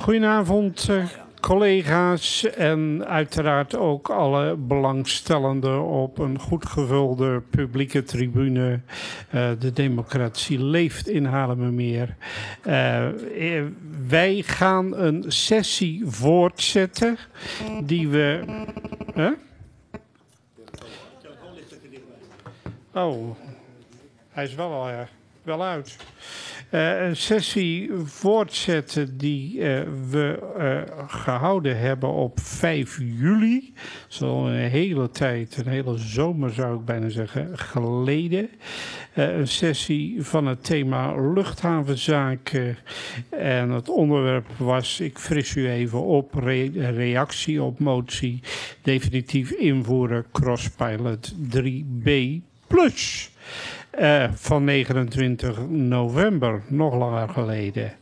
Goedenavond, collega's en uiteraard ook alle belangstellenden op een goed gevulde publieke tribune. De democratie leeft in Haarlemmermeer. Wij gaan een sessie voortzetten die we... Oh, hij is wel uit. Een sessie voortzetten die we gehouden hebben op 5 juli. Zo een hele tijd, een hele zomer zou ik bijna zeggen, geleden. Een sessie van het thema luchthavenzaken. En het onderwerp was, ik fris u even op, reactie op motie. Definitief invoeren Crosspilot 3B+. Van 29 november, nog langer geleden.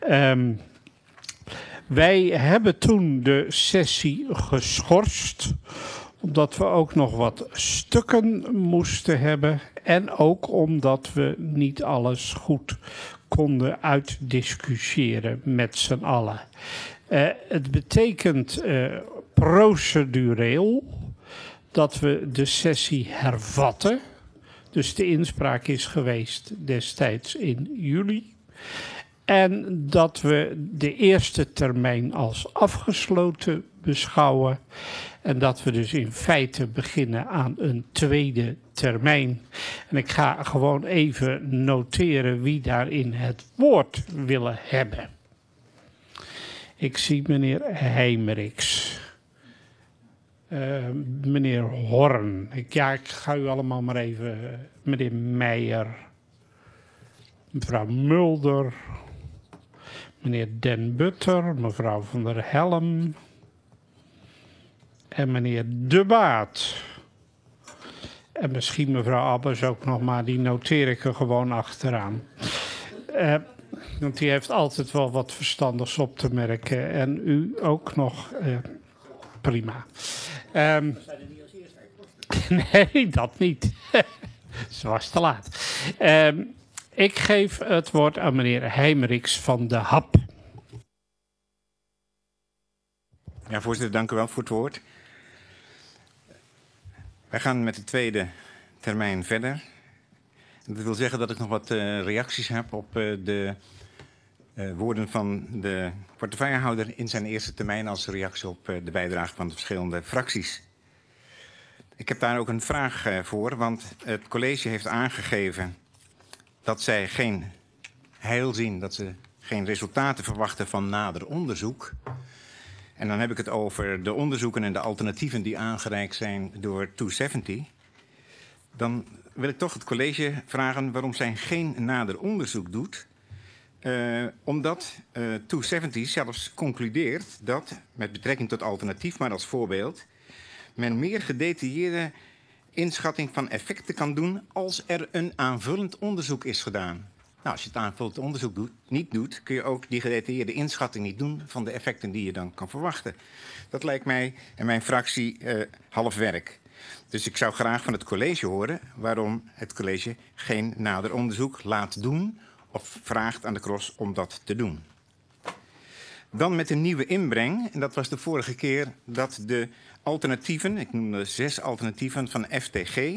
Wij hebben toen de sessie geschorst, omdat we ook nog wat stukken moesten hebben. En ook omdat we niet alles goed konden uitdiscussiëren met z'n allen. Het betekent procedureel dat we de sessie hervatten. Dus de inspraak is geweest destijds in juli. En dat we de eerste termijn als afgesloten beschouwen. En dat we dus in feite beginnen aan een tweede termijn. En ik ga gewoon even noteren wie daarin het woord willen hebben. Ik zie meneer Heimerichs. Meneer Horn. Ik ga u allemaal maar even... meneer Meijer. Mevrouw Mulder. Meneer Den Butter. Mevrouw van der Helm. En meneer De Baat. En misschien mevrouw Abbers ook nog, maar die noteer ik er gewoon achteraan. Want die heeft altijd wel wat verstandigs op te merken. En u ook nog... prima. Zijn er niet als eerste? Nee, dat niet. Ze was te laat. Ik geef het woord aan meneer Heimerichs van de HAP. Ja, voorzitter, dank u wel voor het woord. Wij gaan met de tweede termijn verder. Dat wil zeggen dat ik nog wat reacties heb op de woorden van de portefeuillehouder in zijn eerste termijn als reactie op de bijdrage van de verschillende fracties. Ik heb daar ook een vraag voor, want het college heeft aangegeven dat zij geen heil zien, dat ze geen resultaten verwachten van nader onderzoek. En dan heb ik het over de onderzoeken en de alternatieven die aangereikt zijn door 270. Dan wil ik toch het college vragen waarom zij geen nader onderzoek doet. Omdat 270 zelfs concludeert dat, met betrekking tot alternatief, maar als voorbeeld, men meer gedetailleerde inschatting van effecten kan doen als er een aanvullend onderzoek is gedaan. Nou, als je het aanvullend onderzoek niet doet, kun je ook die gedetailleerde inschatting niet doen van de effecten die je dan kan verwachten. Dat lijkt mij en mijn fractie half werk. Dus ik zou graag van het college horen waarom het college geen nader onderzoek laat doen of vraagt aan de CROS om dat te doen. Dan met een nieuwe inbreng, en dat was de vorige keer dat de alternatieven, ik noemde 6 alternatieven van FTG,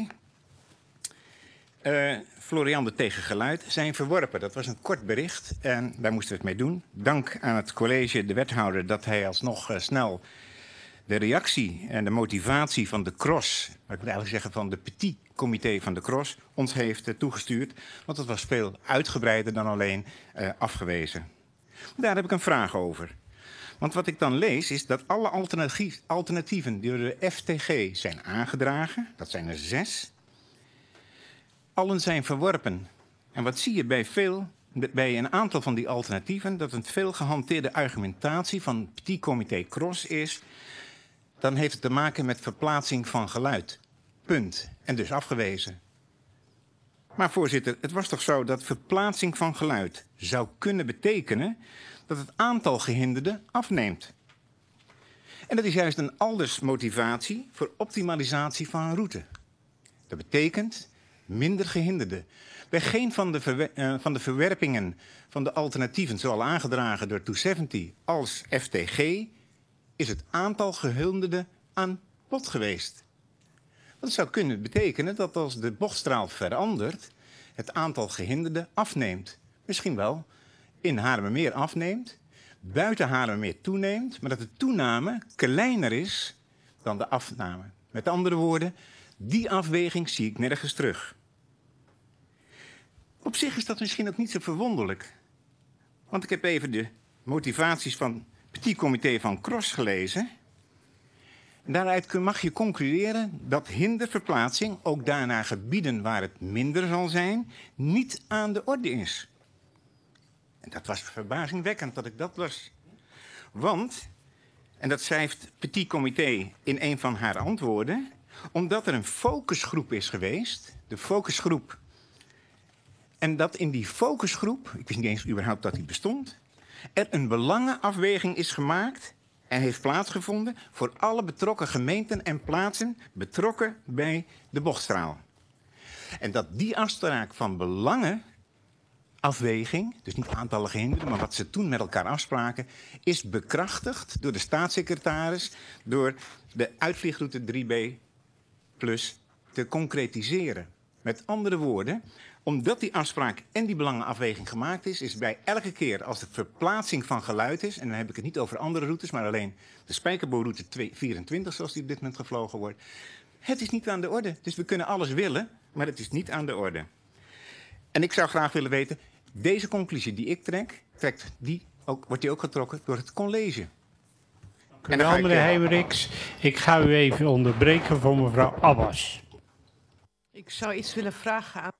Floriande tegen geluid, zijn verworpen. Dat was een kort bericht en daar moesten we het mee doen. Dank aan het college, de wethouder, dat hij alsnog snel de reactie en de motivatie van de CROS, maar ik moet eigenlijk zeggen van de petit comité van de CROS, ons heeft toegestuurd. Want het was veel uitgebreider dan alleen afgewezen. Daar heb ik een vraag over. Want wat ik dan lees is dat alle alternatieven die door de FTG zijn aangedragen, dat zijn er 6, allen zijn verworpen. En wat zie je bij een aantal van die alternatieven, dat een veel gehanteerde argumentatie van het petit comité CROS is, dan heeft het te maken met verplaatsing van geluid. Punt. En dus afgewezen. Maar voorzitter, het was toch zo dat verplaatsing van geluid zou kunnen betekenen dat het aantal gehinderden afneemt. En dat is juist een alders motivatie voor optimalisatie van een route. Dat betekent minder gehinderden. Bij geen van de verwerpingen van de alternatieven, zowel aangedragen door 270 als FTG, is het aantal gehinderden aan bod geweest. Dat zou kunnen betekenen dat als de bochtstraal verandert, het aantal gehinderden afneemt. Misschien wel in Haarlemmermeer afneemt, buiten Haarlemmermeer toeneemt, maar dat de toename kleiner is dan de afname. Met andere woorden, die afweging zie ik nergens terug. Op zich is dat misschien ook niet zo verwonderlijk. Want ik heb even de motivaties van het Petit Comité van Cros gelezen. En daaruit mag je concluderen dat hinderverplaatsing, ook daarna gebieden waar het minder zal zijn, niet aan de orde is. En dat was verbazingwekkend dat ik dat las. Want, en dat schrijft Petit Comité in een van haar antwoorden, omdat er een focusgroep is geweest, de focusgroep. En dat in die focusgroep, ik wist niet eens überhaupt dat die bestond, er een belangenafweging is gemaakt en heeft plaatsgevonden voor alle betrokken gemeenten en plaatsen betrokken bij de bochtstraal. En dat die afspraak van belangenafweging, dus niet aantallen gehinderden, maar wat ze toen met elkaar afspraken, is bekrachtigd door de staatssecretaris door de uitvliegroute 3B plus te concretiseren. Met andere woorden, omdat die afspraak en die belangenafweging gemaakt is bij elke keer als er verplaatsing van geluid is, en dan heb ik het niet over andere routes, maar alleen de Spijkerboorroute 24 zoals die op dit moment gevlogen wordt. Het is niet aan de orde. Dus we kunnen alles willen, maar het is niet aan de orde. En ik zou graag willen weten, deze conclusie die ik trek, wordt die ook getrokken door het college. En dan meneer Heijmeriks, ik ga u even onderbreken voor mevrouw Abbas. Ik zou iets willen vragen aan...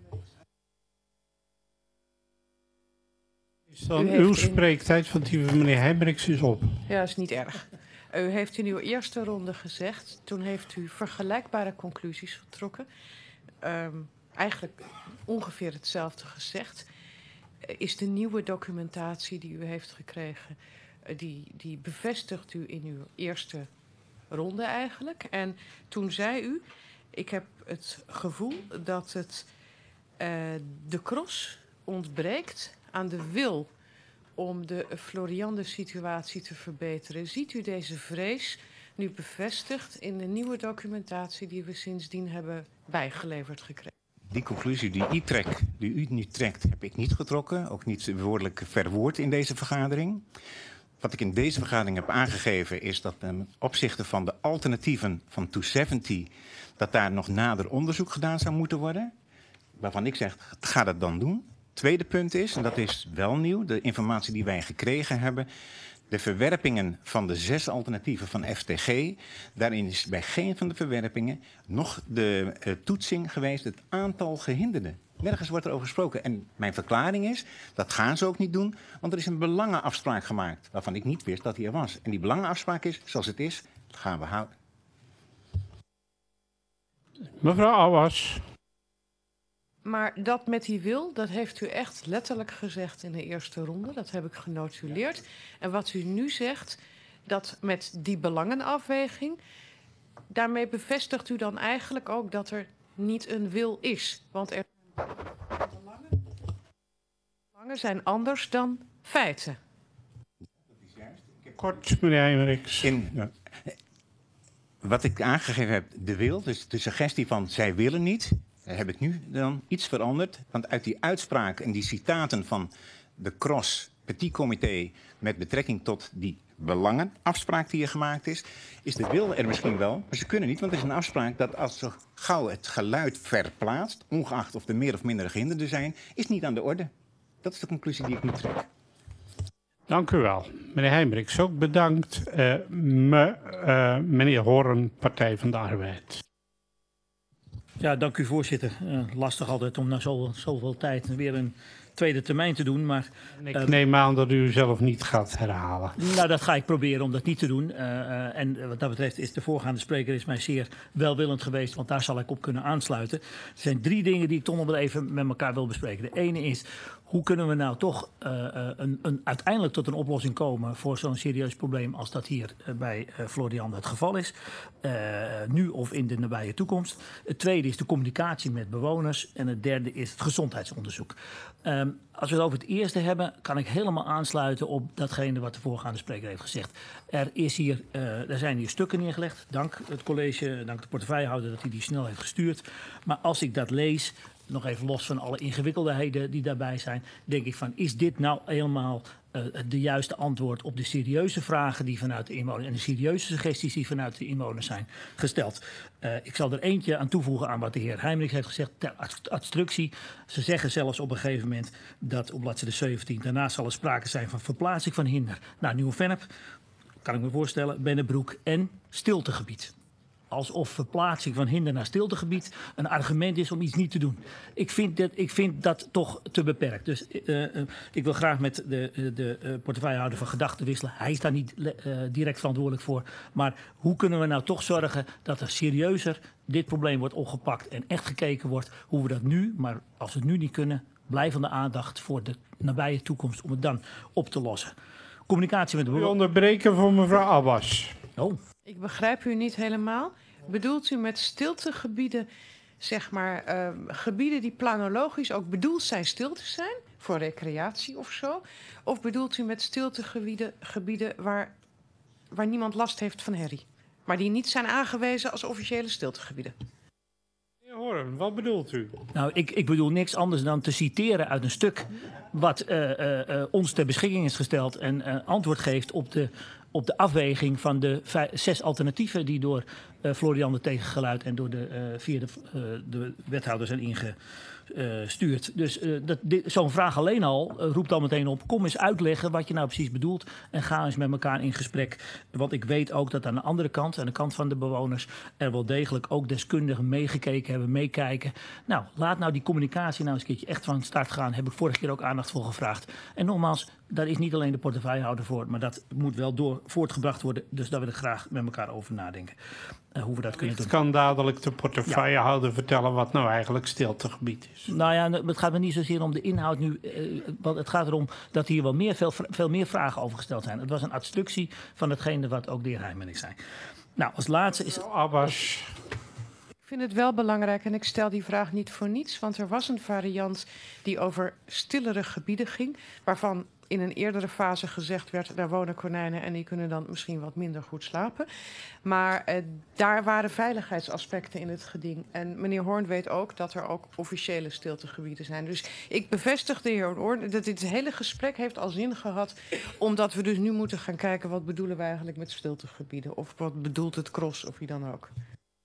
Is dan uw spreektijd, want die van meneer Heijmeriks is op. Ja, dat is niet erg. U heeft in uw eerste ronde gezegd, toen heeft u vergelijkbare conclusies getrokken. Eigenlijk ongeveer hetzelfde gezegd. Is de nieuwe documentatie die u heeft gekregen, die bevestigt u in uw eerste ronde eigenlijk. En toen zei u, ik heb het gevoel dat het de Cros ontbreekt aan de wil om de Floriande-situatie te verbeteren. Ziet u deze vrees nu bevestigd in de nieuwe documentatie die we sindsdien hebben bijgeleverd gekregen? Die conclusie die u nu trekt, heb ik niet getrokken. Ook niet woordelijk verwoord in deze vergadering. Wat ik in deze vergadering heb aangegeven is dat ten opzichte van de alternatieven van 270... dat daar nog nader onderzoek gedaan zou moeten worden. Waarvan ik zeg, ga dat dan doen. Tweede punt is, en dat is wel nieuw, de informatie die wij gekregen hebben. De verwerpingen van de 6 alternatieven van FTG. Daarin is bij geen van de verwerpingen nog de toetsing geweest, het aantal gehinderden. Nergens wordt er over gesproken. En mijn verklaring is, dat gaan ze ook niet doen, want er is een belangenafspraak gemaakt. Waarvan ik niet wist dat die er was. En die belangenafspraak is, zoals het is, dat gaan we houden. Mevrouw Abbas. Maar dat met die wil, dat heeft u echt letterlijk gezegd in de eerste ronde. Dat heb ik genotuleerd. En wat u nu zegt, dat met die belangenafweging, daarmee bevestigt u dan eigenlijk ook dat er niet een wil is. Want belangen zijn anders dan feiten. Kort, meneer Heijmeriks. Wat ik aangegeven heb, de wil, dus de suggestie van zij willen niet, heb ik nu dan iets veranderd. Want uit die uitspraak en die citaten van de Cros Petit Comité met betrekking tot die belangenafspraak die er gemaakt is de wil er misschien wel, maar ze kunnen niet, want er is een afspraak dat als zo gauw het geluid verplaatst, ongeacht of er meer of minder gehinderden zijn, is niet aan de orde. Dat is de conclusie die ik nu trek. Dank u wel. Meneer Heijmeriks, ook bedankt. Meneer Hoorn, Partij van de Arbeid. Ja, dank u voorzitter. Lastig altijd om na zoveel tijd weer een tweede termijn te doen. Maar Ik neem aan dat u zelf niet gaat herhalen. nou, dat ga ik proberen om dat niet te doen. En wat dat betreft is de voorgaande spreker is mij zeer welwillend geweest, want daar zal ik op kunnen aansluiten. Er zijn 3 dingen die ik toch nog wel even met elkaar wil bespreken. De ene is, hoe kunnen we nou toch uiteindelijk tot een oplossing komen voor zo'n serieus probleem als dat hier bij Florian het geval is. Nu of in de nabije toekomst. Het tweede is de communicatie met bewoners. En het derde is het gezondheidsonderzoek. Als we het over het eerste hebben, kan ik helemaal aansluiten op datgene wat de voorgaande spreker heeft gezegd. Er zijn hier stukken neergelegd. Dank het college, dank de portefeuillehouder dat hij die snel heeft gestuurd. Maar als ik dat lees, nog even los van alle ingewikkeldheden die daarbij zijn, denk ik van, is dit nou helemaal de juiste antwoord op de serieuze vragen die vanuit de inwoners en de serieuze suggesties die vanuit de inwoners zijn gesteld. Ik zal er eentje aan toevoegen aan wat de heer Heijmerichs heeft gezegd ter obstructie. Ze zeggen zelfs op een gegeven moment dat op bladzijde 17 daarna zal er sprake zijn van verplaatsing van hinder naar Nieuw-Vennep, kan ik me voorstellen, Bennebroek en stiltegebied. Alsof verplaatsing van hinder naar stiltegebied een argument is om iets niet te doen. Ik vind dat toch te beperkt. Dus ik wil graag met de portefeuillehouder van gedachten wisselen. Hij is daar niet direct verantwoordelijk voor. Maar hoe kunnen we nou toch zorgen dat er serieuzer dit probleem wordt opgepakt en echt gekeken wordt hoe we dat nu, maar als we het nu niet kunnen, blijvende aandacht voor de nabije toekomst om het dan op te lossen. Communicatie met de U bewoners. onderbreken voor mevrouw Abbas. Oh. Ik begrijp u niet helemaal. Bedoelt u met stiltegebieden, zeg maar, gebieden die planologisch ook bedoeld zijn stil te zijn, voor recreatie of zo? Of bedoelt u met stiltegebieden waar niemand last heeft van herrie, maar die niet zijn aangewezen als officiële stiltegebieden? Meneer Hoorn, wat bedoelt u? Nou, ik bedoel niks anders dan te citeren uit een stuk wat ons ter beschikking is gesteld en antwoord geeft op de afweging van de 6 alternatieven die door Florian de Tegengeluid en door via de wethouder zijn ingestuurd. Dus zo'n vraag alleen al roept al meteen op, kom eens uitleggen wat je nou precies bedoelt en ga eens met elkaar in gesprek. Want ik weet ook dat aan de andere kant, aan de kant van de bewoners, er wel degelijk ook deskundigen meegekeken hebben, meekijken. Nou, laat nou die communicatie nou eens een keertje echt van start gaan. Heb ik vorige keer ook aandacht voor gevraagd. En nogmaals, daar is niet alleen de portefeuillehouder voor, maar dat moet wel voortgebracht worden. Dus daar wil ik graag met elkaar over nadenken. Hoe we dat kunnen doen. Het kan dadelijk de portefeuillehouder vertellen wat nou eigenlijk stiltegebied is. Nou ja, het gaat me niet zozeer om de inhoud nu. Want het gaat erom dat hier wel veel meer vragen over gesteld zijn. Het was een obstructie van hetgene wat ook de heer Heijmerichs zei. Nou, als laatste is... Abbas. Ik vind het wel belangrijk en ik stel die vraag niet voor niets, want er was een variant die over stillere gebieden ging, waarvan in een eerdere fase gezegd werd, daar wonen konijnen en die kunnen dan misschien wat minder goed slapen. Maar daar waren veiligheidsaspecten in het geding. En meneer Hoorn weet ook dat er ook officiële stiltegebieden zijn. Dus ik bevestig de heer Hoorn dat dit hele gesprek heeft al zin gehad, omdat we dus nu moeten gaan kijken wat bedoelen we eigenlijk met stiltegebieden. Of wat bedoelt het CROS of wie dan ook.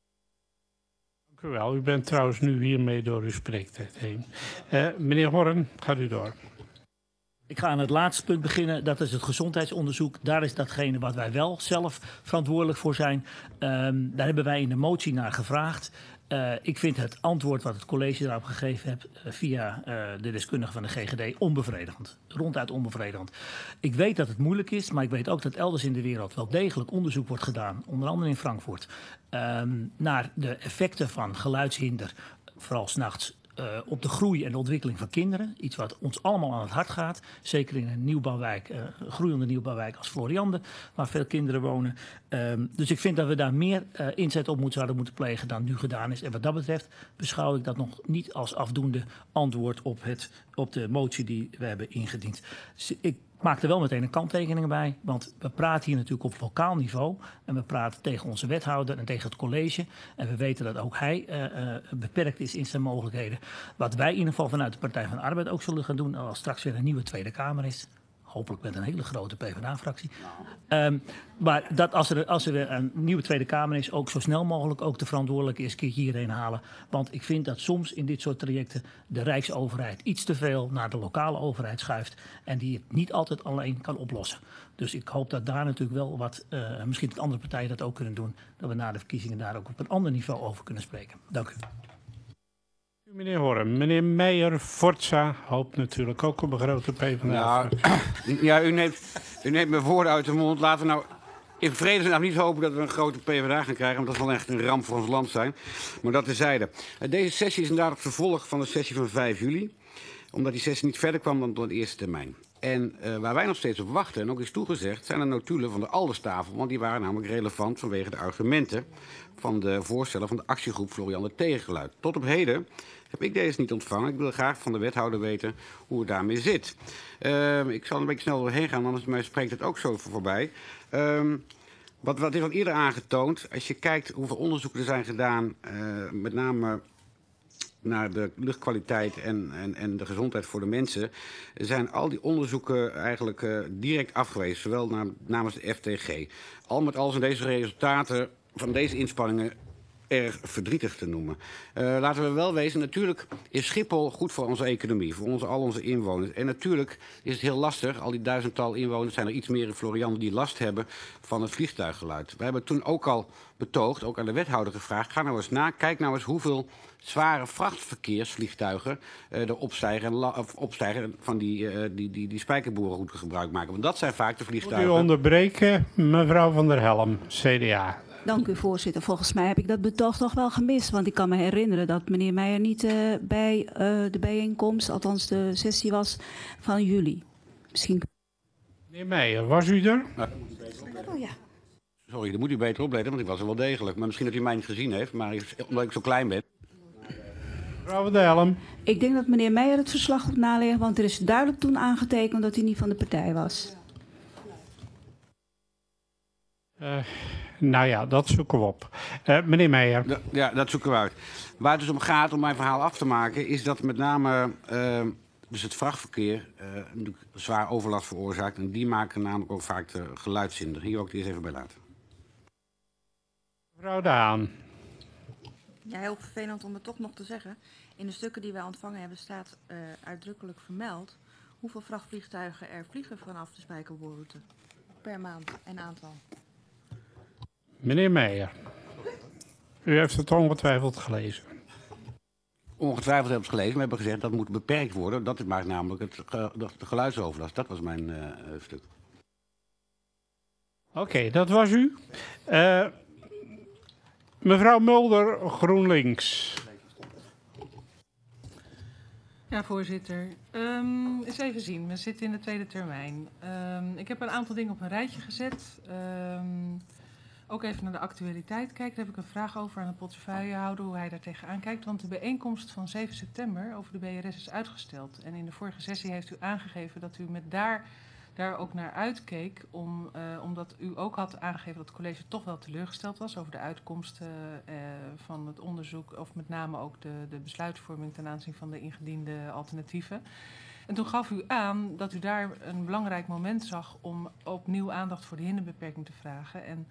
Dank u wel. U bent trouwens nu hiermee door uw spreektijd heen. Meneer Hoorn, gaat u door. Ik ga aan het laatste punt beginnen, dat is het gezondheidsonderzoek. Daar is datgene wat wij wel zelf verantwoordelijk voor zijn. Daar hebben wij in de motie naar gevraagd. Ik vind het antwoord wat het college daarop gegeven heeft via de deskundigen van de GGD onbevredigend. Ronduit onbevredigend. Ik weet dat het moeilijk is, maar ik weet ook dat elders in de wereld wel degelijk onderzoek wordt gedaan, onder andere in Frankfurt, naar de effecten van geluidshinder, vooral 's nachts. Op de groei en de ontwikkeling van kinderen. Iets wat ons allemaal aan het hart gaat. Zeker in een nieuwbouwwijk, groeiende nieuwbouwwijk als Floriande, waar veel kinderen wonen. Dus ik vind dat we daar meer inzet op zouden moeten plegen dan nu gedaan is. En wat dat betreft beschouw ik dat nog niet als afdoende antwoord op de motie die we hebben ingediend. Dus ik maak er wel meteen een kanttekening bij, want we praten hier natuurlijk op lokaal niveau en we praten tegen onze wethouder en tegen het college en we weten dat ook hij beperkt is in zijn mogelijkheden. Wat wij in ieder geval vanuit de Partij van de Arbeid ook zullen gaan doen als straks weer een nieuwe Tweede Kamer is. Hopelijk met een hele grote PvdA-fractie. Maar dat als er een nieuwe Tweede Kamer is, ook zo snel mogelijk ook de verantwoordelijke eens een keertje hierheen halen. Want ik vind dat soms in dit soort trajecten de Rijksoverheid iets te veel naar de lokale overheid schuift. En die het niet altijd alleen kan oplossen. Dus ik hoop dat daar natuurlijk wel wat, misschien dat andere partijen dat ook kunnen doen. Dat we na de verkiezingen daar ook op een ander niveau over kunnen spreken. Dank u. Meneer Horm, meneer Meijer, Forza hoopt natuurlijk ook op een grote PvdA. Ja, u neemt me woorden uit de mond. Laten we nou in vredesnaam niet hopen dat we een grote PvdA gaan krijgen, want dat zal echt een ramp voor ons land zijn. Maar dat terzijde. Deze sessie is inderdaad het vervolg van de sessie van 5 juli, omdat die sessie niet verder kwam dan tot de eerste termijn. En waar wij nog steeds op wachten, en ook is toegezegd, zijn de notulen van de Alderstafel, want die waren namelijk relevant vanwege de argumenten van de voorsteller van de actiegroep Florian de Tegengeluid. Tot op heden heb ik deze niet ontvangen. Ik wil graag van de wethouder weten hoe het daarmee zit. Ik zal een beetje snel doorheen gaan, anders mij spreekt het ook zo voorbij. Wat is al eerder aangetoond, als je kijkt hoeveel onderzoeken er zijn gedaan, met name naar de luchtkwaliteit en de gezondheid voor de mensen, zijn al die onderzoeken eigenlijk direct afgewezen, zowel namens de FTG. Al met al zijn deze resultaten van deze inspanningen erg verdrietig te noemen. Laten we wel wezen, natuurlijk is Schiphol goed voor onze economie, voor al onze inwoners. En natuurlijk is het heel lastig, al die duizendtal inwoners zijn er iets meer in Florian die last hebben van het vliegtuiggeluid. We hebben toen ook al betoogd, ook aan de wethouder gevraagd, ga nou eens na, kijk nou eens hoeveel zware vrachtverkeersvliegtuigen er opstijgen van die spijkerborenroute gebruik maken. Want dat zijn vaak de vliegtuigen. U onderbreken, mevrouw Van der Helm, CDA. Dank u, voorzitter. Volgens mij heb ik dat betoog toch wel gemist. Want ik kan me herinneren dat meneer Meijer niet bij de bijeenkomst, althans de sessie was van juli. Misschien. Meneer Meijer, was u er? Oh ja. Sorry, dan moet u beter opletten, want ik was er wel degelijk. Maar misschien dat u mij niet gezien heeft, maar omdat ik zo klein ben. Mevrouw Van der Helm. Ik denk dat meneer Meijer het verslag moet naleggen, want er is duidelijk toen aangetekend dat hij niet van de partij was. Nou ja, dat zoeken we op. Meneer Meijer. Ja, dat zoeken we uit. Waar het dus om gaat, om mijn verhaal af te maken, is dat met name dus het vrachtverkeer natuurlijk zwaar overlast veroorzaakt. En die maken namelijk ook vaak de geluidshinder. Hier wil ik het eerst even bij laten. Mevrouw Daan. Ja, heel vervelend om het toch nog te zeggen. In de stukken die wij ontvangen hebben staat uitdrukkelijk vermeld hoeveel vrachtvliegtuigen er vliegen vanaf de Spijkerboerroute per maand en aantal. Meneer Meijer. U heeft het ongetwijfeld gelezen. Ongetwijfeld hebben ze gelezen, maar hebben gezegd dat moet beperkt worden. Dat maakt namelijk de geluidsoverlast. Dat was mijn stuk. Oké, dat was u. Mevrouw Mulder, GroenLinks. Ja, voorzitter. Eens even zien. We zitten in de tweede termijn. Ik heb een aantal dingen op een rijtje gezet. Ook even naar de actualiteit kijken. Daar heb ik een vraag over aan de portefeuillehouder, hoe hij daar tegenaan kijkt. Want de bijeenkomst van 7 september over de BRS is uitgesteld. En in de vorige sessie heeft u aangegeven dat u met daar ook naar uitkeek. Omdat u ook had aangegeven dat het college toch wel teleurgesteld was over de uitkomsten van het onderzoek. Of met name ook de besluitvorming ten aanzien van de ingediende alternatieven. En toen gaf u aan dat u daar een belangrijk moment zag om opnieuw aandacht voor de hinderbeperking te vragen. En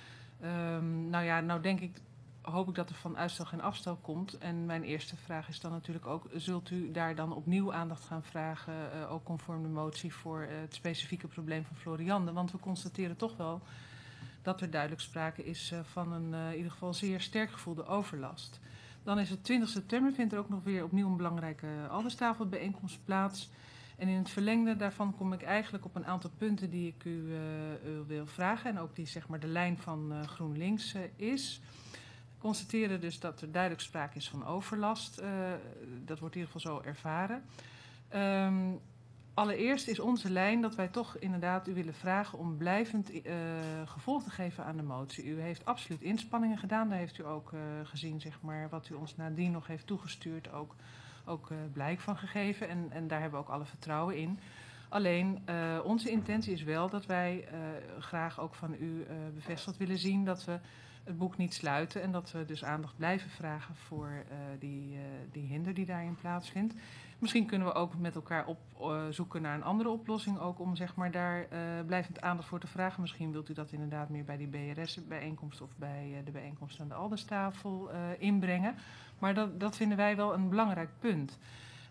hoop ik dat er van uitstel geen afstel komt. En mijn eerste vraag is dan natuurlijk ook, zult u daar dan opnieuw aandacht gaan vragen, ook conform de motie, voor het specifieke probleem van Floriande? Want we constateren toch wel dat er duidelijk sprake is van een in ieder geval zeer sterk gevoelde overlast. Dan is het 20 september, vindt er ook nog weer opnieuw een belangrijke Alderstafelbijeenkomst plaats. En in het verlengde daarvan kom ik eigenlijk op een aantal punten die ik u wil vragen. En ook die zeg maar de lijn van GroenLinks is. We constateren dus dat er duidelijk sprake is van overlast. Dat wordt in ieder geval zo ervaren. Allereerst is onze lijn dat wij toch inderdaad u willen vragen om blijvend gevolg te geven aan de motie. U heeft absoluut inspanningen gedaan. Daar heeft u ook gezien zeg maar, wat u ons nadien nog heeft toegestuurd. Ook blijk van gegeven en daar hebben we ook alle vertrouwen in. Alleen onze intentie is wel dat wij graag ook van u bevestigd willen zien dat we het boek niet sluiten en dat we dus aandacht blijven vragen voor die hinder die daarin plaatsvindt. Misschien kunnen we ook met elkaar zoeken naar een andere oplossing, ook om zeg maar daar blijvend aandacht voor te vragen. Misschien wilt u dat inderdaad meer bij die BRS-bijeenkomst of bij de bijeenkomst aan de Alderstafel inbrengen. Maar dat vinden wij wel een belangrijk punt.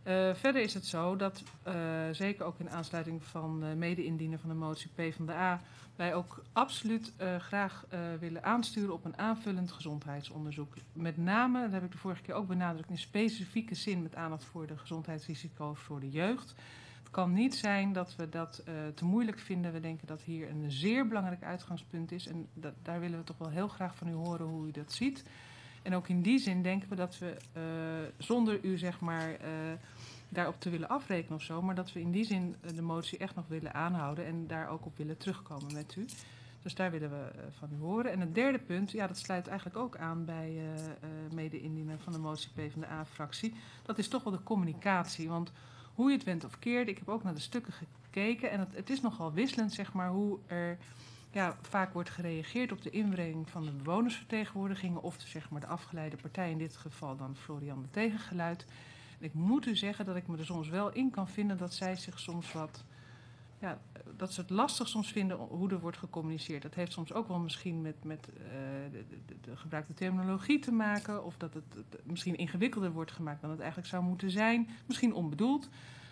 Verder is het zo dat, zeker ook in aansluiting van mede-indiener van de motie PvdA, wij ook absoluut graag willen aansturen op een aanvullend gezondheidsonderzoek. Met name, dat heb ik de vorige keer ook benadrukt, in specifieke zin met aandacht voor de gezondheidsrisico's voor de jeugd. Het kan niet zijn dat we dat te moeilijk vinden. We denken dat hier een zeer belangrijk uitgangspunt is. En daar willen we toch wel heel graag van u horen hoe u dat ziet. En ook in die zin denken we dat we, zonder u zeg maar daarop te willen afrekenen of zo, maar dat we in die zin de motie echt nog willen aanhouden en daar ook op willen terugkomen met u. Dus daar willen we van u horen. En het derde punt, ja, dat sluit eigenlijk ook aan bij mede-indiener van de motie PvdA-fractie. Dat is toch wel de communicatie. Want hoe je het went of keert, ik heb ook naar de stukken gekeken en het is nogal wisselend, zeg maar, hoe er vaak wordt gereageerd op de inbreng van de bewonersvertegenwoordigingen of zeg maar de afgeleide partij, in dit geval dan Florian de Tegengeluid. En ik moet u zeggen dat ik me er soms wel in kan vinden dat zij zich soms wat, dat ze het lastig soms vinden hoe er wordt gecommuniceerd. Dat heeft soms ook wel misschien met de gebruikte terminologie te maken, of dat het misschien ingewikkelder wordt gemaakt dan het eigenlijk zou moeten zijn, misschien onbedoeld.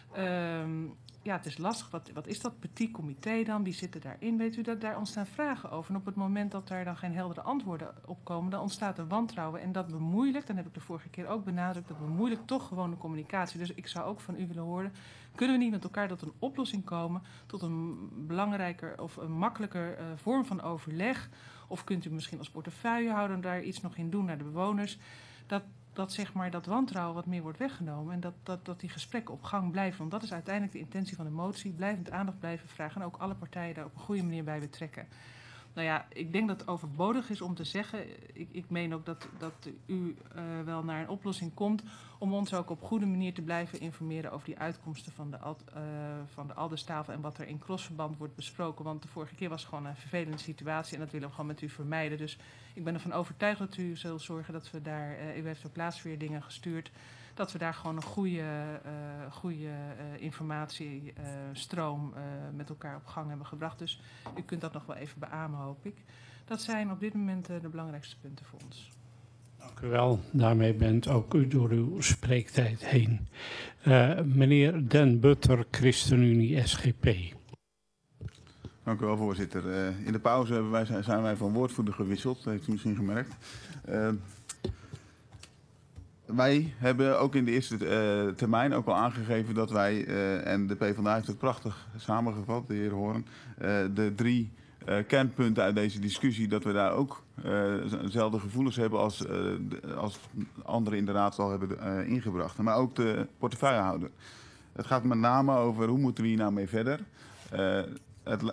Het is lastig. Wat is dat petit comité dan? Wie zit er daarin? Weet u dat daar ontstaan vragen over? En op het moment dat daar dan geen heldere antwoorden op komen, dan ontstaat er wantrouwen. En dat bemoeilijkt, dan heb ik de vorige keer ook benadrukt, dat bemoeilijkt toch gewoon de communicatie. Dus ik zou ook van u willen horen, kunnen we niet met elkaar tot een oplossing komen, tot een belangrijker of een makkelijker vorm van overleg? Of kunt u misschien als portefeuillehouder daar iets nog in doen naar de bewoners? Dat zeg maar dat wantrouwen wat meer wordt weggenomen en dat die gesprekken op gang blijven. Want dat is uiteindelijk de intentie van de motie. Blijvend aandacht blijven vragen en ook alle partijen daar op een goede manier bij betrekken. Nou ja, ik denk dat het overbodig is om te zeggen, ik meen ook dat u wel naar een oplossing komt om ons ook op goede manier te blijven informeren over die uitkomsten van de Alderstafel en wat er in crossverband wordt besproken. Want de vorige keer was het gewoon een vervelende situatie en dat willen we gewoon met u vermijden. Dus ik ben ervan overtuigd dat u zult zorgen dat we daar, u heeft ook laatst weer dingen gestuurd, dat we daar gewoon een goede informatiestroom met elkaar op gang hebben gebracht. Dus u kunt dat nog wel even beamen, hoop ik. Dat zijn op dit moment de belangrijkste punten voor ons. Dank u wel. Daarmee bent ook u door uw spreektijd heen. Meneer Den Butter, ChristenUnie SGP. Dank u wel, voorzitter. In de pauze zijn wij van woordvoerder gewisseld, dat heeft u misschien gemerkt. Wij hebben ook in de eerste termijn ook al aangegeven dat wij, en de PvdA heeft het prachtig samengevat, de heer Hoorn, de 3 kernpunten uit deze discussie, dat we daar ook dezelfde gevoelens hebben als anderen in de raad al hebben ingebracht. Maar ook de portefeuillehouder. Het gaat met name over hoe moeten we hier nou mee verder. Het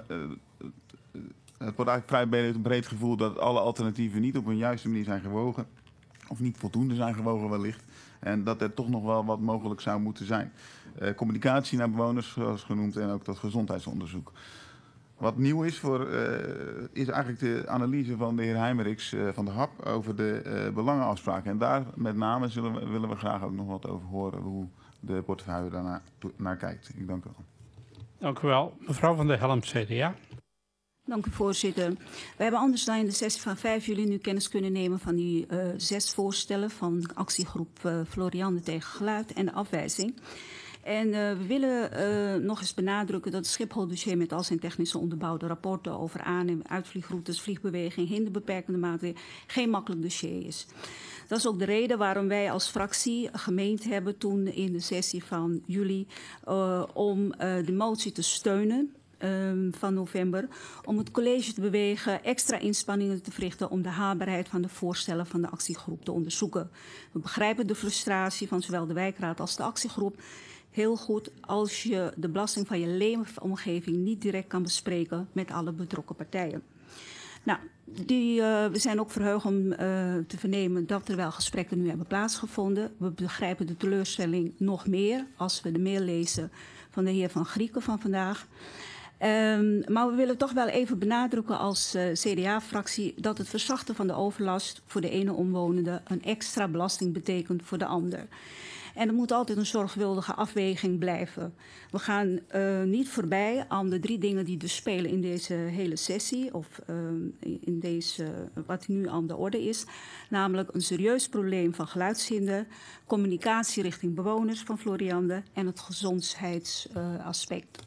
wordt eigenlijk vrij breed gevoel dat alle alternatieven niet op een juiste manier zijn gewogen. Of niet voldoende zijn gewogen wellicht. En dat er toch nog wel wat mogelijk zou moeten zijn. Communicatie naar bewoners, zoals genoemd, en ook dat gezondheidsonderzoek. Wat nieuw is, is eigenlijk de analyse van de heer Heimerichs van de HAP over de belangenafspraken. En daar met name willen we graag ook nog wat over horen hoe de portefeuille daarnaar kijkt. Ik dank u wel. Dank u wel. Mevrouw van der Helm, CDA. Dank u, voorzitter. We hebben anders dan in de sessie van 5 juli nu kennis kunnen nemen van die 6 voorstellen van de actiegroep Florian de Tegengeluid en de afwijzing. En we willen nog eens benadrukken dat het Schiphol-dossier met al zijn technische onderbouwde rapporten over aan- en uitvliegroutes, vliegbeweging, hinderbeperkende maatregelen geen makkelijk dossier is. Dat is ook de reden waarom wij als fractie gemeend hebben toen in de sessie van juli om de motie te steunen. Van november, om het college te bewegen extra inspanningen te verrichten om de haalbaarheid van de voorstellen van de actiegroep te onderzoeken. We begrijpen de frustratie van zowel de wijkraad als de actiegroep heel goed als je de belasting van je leefomgeving niet direct kan bespreken met alle betrokken partijen. Nou, we zijn ook verheugd om te vernemen dat er wel gesprekken nu hebben plaatsgevonden. We begrijpen de teleurstelling nog meer als we de mail lezen van de heer Van Grieken van vandaag. Maar we willen toch wel even benadrukken als CDA-fractie dat het verzachten van de overlast voor de ene omwonende een extra belasting betekent voor de ander. En er moet altijd een zorgvuldige afweging blijven. We gaan niet voorbij aan de 3 dingen die dus spelen in deze hele sessie, of in deze, wat nu aan de orde is. Namelijk een serieus probleem van geluidshinder, communicatie richting bewoners van Floriande en het gezondheidsaspect.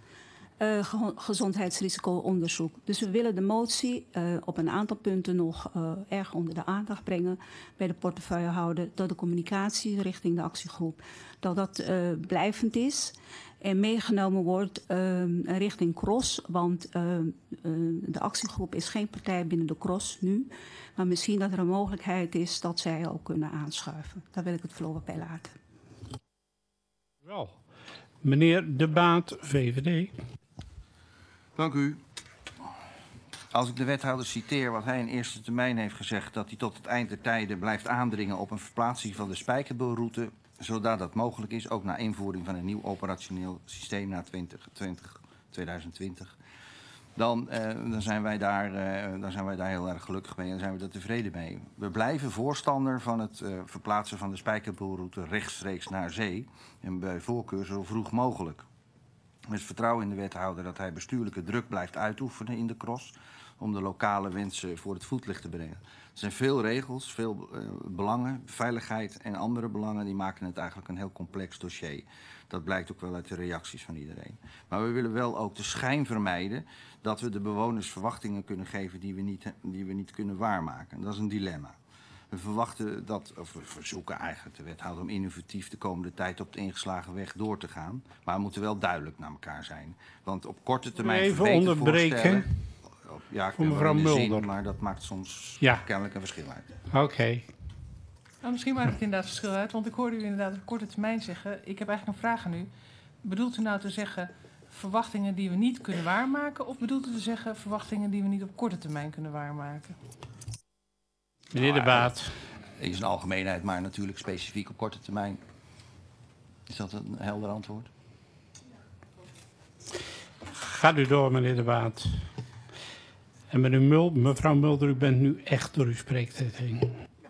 Gezondheidsrisico-onderzoek. Dus we willen de motie op een aantal punten nog erg onder de aandacht brengen bij de portefeuillehouder, dat de communicatie richting de actiegroep, dat dat blijvend is en meegenomen wordt richting CROSS, want de actiegroep is geen partij binnen de CROSS nu, maar misschien dat er een mogelijkheid is dat zij ook kunnen aanschuiven. Daar wil ik het voorlopig bij laten. Wel. Meneer De Baat, VVD. Dank u. Als ik de wethouder citeer wat hij in eerste termijn heeft gezegd, dat hij tot het eind der tijden blijft aandringen op een verplaatsing van de Spijkerboelroute, zodat dat mogelijk is, ook na invoering van een nieuw operationeel systeem na 2020, dan zijn wij daar heel erg gelukkig mee en zijn we daar tevreden mee. We blijven voorstander van het verplaatsen van de Spijkerboelroute rechtstreeks naar zee en bij voorkeur zo vroeg mogelijk. Met vertrouwen in de wethouder dat hij bestuurlijke druk blijft uitoefenen in de CROSS om de lokale wensen voor het voetlicht te brengen. Er zijn veel regels, veel belangen, veiligheid en andere belangen die maken het eigenlijk een heel complex dossier. Dat blijkt ook wel uit de reacties van iedereen. Maar we willen wel ook de schijn vermijden dat we de bewoners verwachtingen kunnen geven die we niet kunnen waarmaken. Dat is een dilemma. We verwachten dat, of we verzoeken eigenlijk de wethouder om innovatief de komende tijd op de ingeslagen weg door te gaan. Maar we moeten wel duidelijk naar elkaar zijn. Want op korte termijn Even onderbreken. Ja, ik voor ben mevrouw wel in de Mulder. zin, maar dat maakt soms kennelijk een verschil uit. Oké. Nou, misschien maakt het inderdaad verschil uit, want ik hoorde u inderdaad op korte termijn zeggen. Ik heb eigenlijk een vraag aan u. Bedoelt u nou te zeggen verwachtingen die we niet kunnen waarmaken, of bedoelt u te zeggen verwachtingen die we niet op korte termijn kunnen waarmaken? Meneer De Baat. Het is een algemeenheid, maar natuurlijk specifiek op korte termijn. Is dat een helder antwoord? Gaat u door, meneer De Baat. En mevrouw Mulder, u bent nu echt door uw spreektijd heen.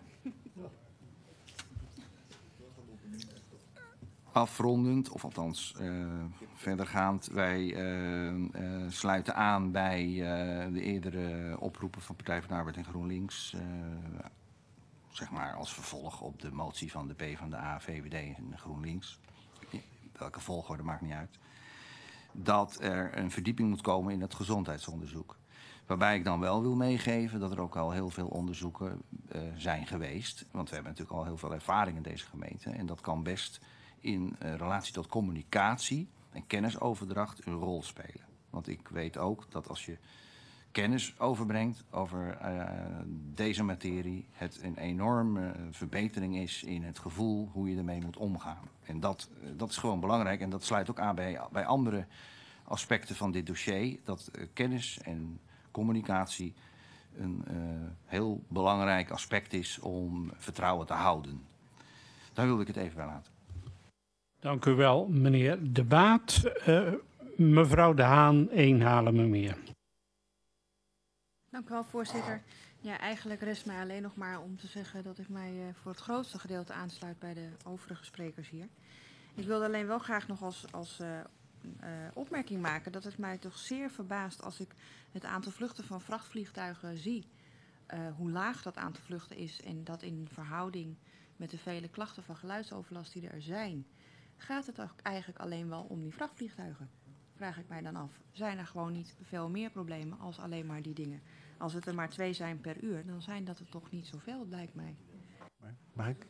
Afrondend, of althans verdergaand, wij sluiten aan bij de eerdere oproepen van Partij van de Arbeid en GroenLinks. Zeg maar als vervolg op de motie van de PvdA, VVD en GroenLinks. Welke volgorde maakt niet uit. Dat er een verdieping moet komen in het gezondheidsonderzoek. Waarbij ik dan wel wil meegeven dat er ook al heel veel onderzoeken zijn geweest. Want we hebben natuurlijk al heel veel ervaring in deze gemeente. En dat kan best in relatie tot communicatie en kennisoverdracht een rol spelen. Want ik weet ook dat als je kennis overbrengt over deze materie, het een enorme verbetering is in het gevoel hoe je ermee moet omgaan. En dat is gewoon belangrijk en dat sluit ook aan bij andere aspecten van dit dossier. Dat kennis en communicatie een heel belangrijk aspect is om vertrouwen te houden. Daar wilde ik het even bij laten. Dank u wel, meneer De Baat. Mevrouw De Haan, 1 halen me meer. Dank u wel, voorzitter. Ja, eigenlijk rest mij alleen nog maar om te zeggen dat ik mij voor het grootste gedeelte aansluit bij de overige sprekers hier. Ik wilde alleen wel graag nog als opmerking maken dat het mij toch zeer verbaast als ik het aantal vluchten van vrachtvliegtuigen zie. Hoe laag dat aantal vluchten is en dat in verhouding met de vele klachten van geluidsoverlast die er zijn. Gaat het ook eigenlijk alleen wel om die vrachtvliegtuigen? Vraag ik mij dan af. Zijn er gewoon niet veel meer problemen als alleen maar die dingen? Als het er maar 2 zijn per uur, dan zijn dat er toch niet zoveel, lijkt mij. Mag ik?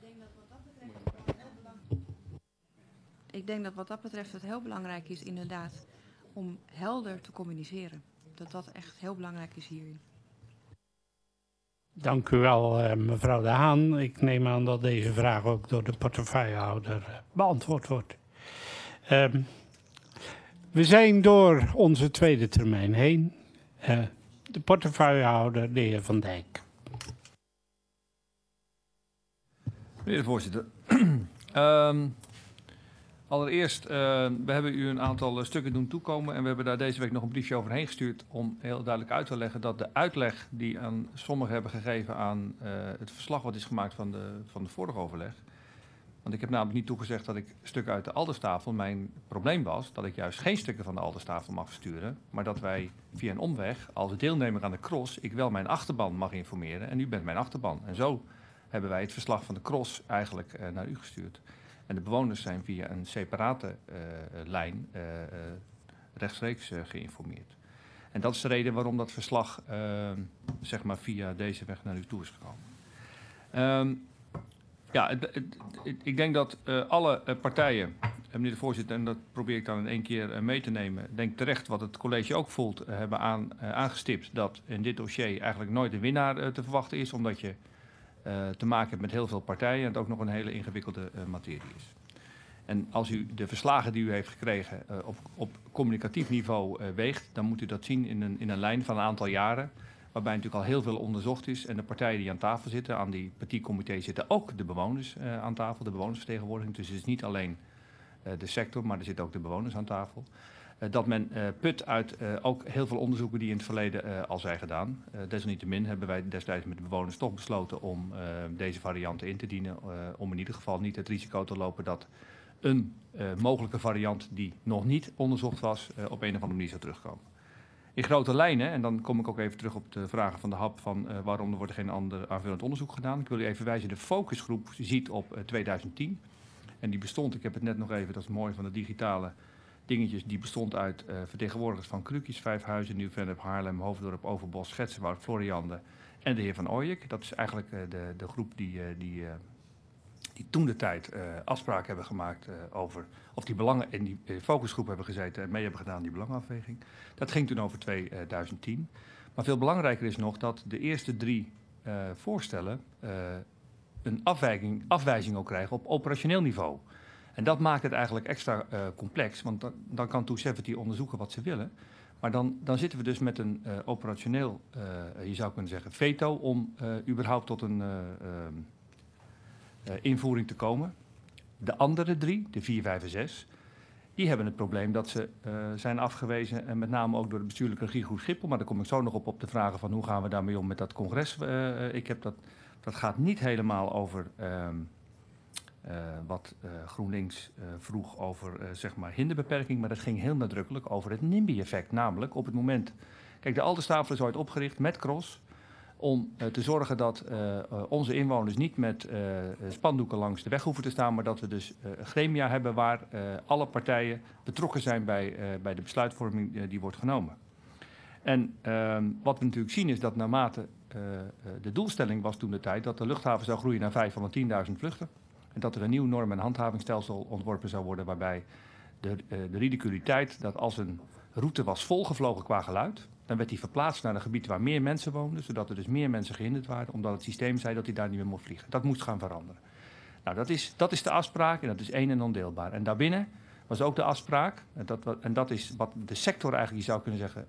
Ik denk dat wat dat betreft het heel belangrijk is inderdaad om helder te communiceren. Dat echt heel belangrijk is hierin. Dank u wel, mevrouw De Haan. Ik neem aan dat deze vraag ook door de portefeuillehouder beantwoord wordt. We zijn door onze tweede termijn heen. De portefeuillehouder, de heer Van Dijk. Meneer de voorzitter. Allereerst, we hebben u een aantal stukken doen toekomen en we hebben daar deze week nog een briefje overheen gestuurd om heel duidelijk uit te leggen dat de uitleg die aan sommigen hebben gegeven aan het verslag wat is gemaakt van de vorige overleg, Want ik heb namelijk niet toegezegd dat ik stukken uit de Alderstafel... Mijn probleem was dat ik juist geen stukken van de Alderstafel mag versturen... maar dat wij via een omweg, als deelnemer aan de cross... ik wel mijn achterban mag informeren en u bent mijn achterban. En zo hebben wij het verslag van de cross eigenlijk naar u gestuurd. En de bewoners zijn via een separate lijn rechtstreeks geïnformeerd. En dat is de reden waarom dat verslag zeg maar via deze weg naar u toe is gekomen. Ik denk dat alle partijen, meneer de voorzitter, en dat probeer ik dan in één keer mee te nemen, denk terecht wat het college ook voelt, hebben aangestipt dat in dit dossier eigenlijk nooit een winnaar te verwachten is, omdat je te maken hebt met heel veel partijen en het ook nog een hele ingewikkelde materie is. En als u de verslagen die u heeft gekregen op communicatief niveau weegt, dan moet u dat zien in een lijn van een aantal jaren, waarbij natuurlijk al heel veel onderzocht is. En de partijen die aan tafel zitten, aan die petit comité zitten ook de bewoners aan tafel, de bewonersvertegenwoordiging. Dus het is niet alleen de sector, maar er zitten ook de bewoners aan tafel. Dat men put uit ook heel veel onderzoeken die in het verleden al zijn gedaan. Desalniettemin hebben wij destijds met de bewoners toch besloten om deze varianten in te dienen. Om in ieder geval niet het risico te lopen dat een mogelijke variant die nog niet onderzocht was op een of andere manier zou terugkomen. In grote lijnen, en dan kom ik ook even terug op de vragen van de HAP van waarom er wordt geen ander aanvullend onderzoek gedaan. Ik wil u even wijzen, de focusgroep ziet op 2010. En die bestond, ik heb het net nog even, dat is mooi van de digitale dingetjes, die bestond uit vertegenwoordigers van Krukjes, Vijfhuizen, Nieuw-Vennep, Haarlem, Hoofddorp, Overbos, Schetsenwoud, Floriande en de heer Van Ooyek. Dat is eigenlijk de groep die toen de tijd afspraken hebben gemaakt over, of die belangen in die focusgroep hebben gezeten en mee hebben gedaan die belangenafweging. Dat ging toen over 2010. Maar veel belangrijker is nog dat de eerste 3 voorstellen een afwijzing ook krijgen op operationeel niveau. En dat maakt het eigenlijk extra complex, want dan kan Toecevity onderzoeken wat ze willen. Maar dan zitten we dus met een operationeel, je zou kunnen zeggen, veto om überhaupt tot een invoering te komen. De andere 3, de 4, 5 en 6, die hebben het probleem dat ze zijn afgewezen, en met name ook door de bestuurlijke regiegroep Schiphol. Maar daar kom ik zo nog op de vragen van hoe gaan we daarmee om met dat congres. Dat gaat niet helemaal over wat GroenLinks vroeg over zeg maar hinderbeperking, maar dat ging heel nadrukkelijk over het NIMBY-effect. Namelijk op het moment, kijk, de Alderstafel is ooit opgericht met CROSS om te zorgen dat onze inwoners niet met spandoeken langs de weg hoeven te staan, maar dat we dus gremia hebben waar alle partijen betrokken zijn bij de besluitvorming die wordt genomen. En wat we natuurlijk zien is dat naarmate de doelstelling was toen de tijd dat de luchthaven zou groeien naar 5 van de 10.000 vluchten. En dat er een nieuw norm- en handhavingsstelsel ontworpen zou worden waarbij de ridiculiteit dat als een route was volgevlogen qua geluid, dan werd die verplaatst naar een gebied waar meer mensen woonden, zodat er dus meer mensen gehinderd waren, omdat het systeem zei dat hij daar niet meer mocht vliegen. Dat moest gaan veranderen. Nou, dat is de afspraak en dat is één en ondeelbaar. En daarbinnen was ook de afspraak, en dat is wat de sector eigenlijk, je zou kunnen zeggen,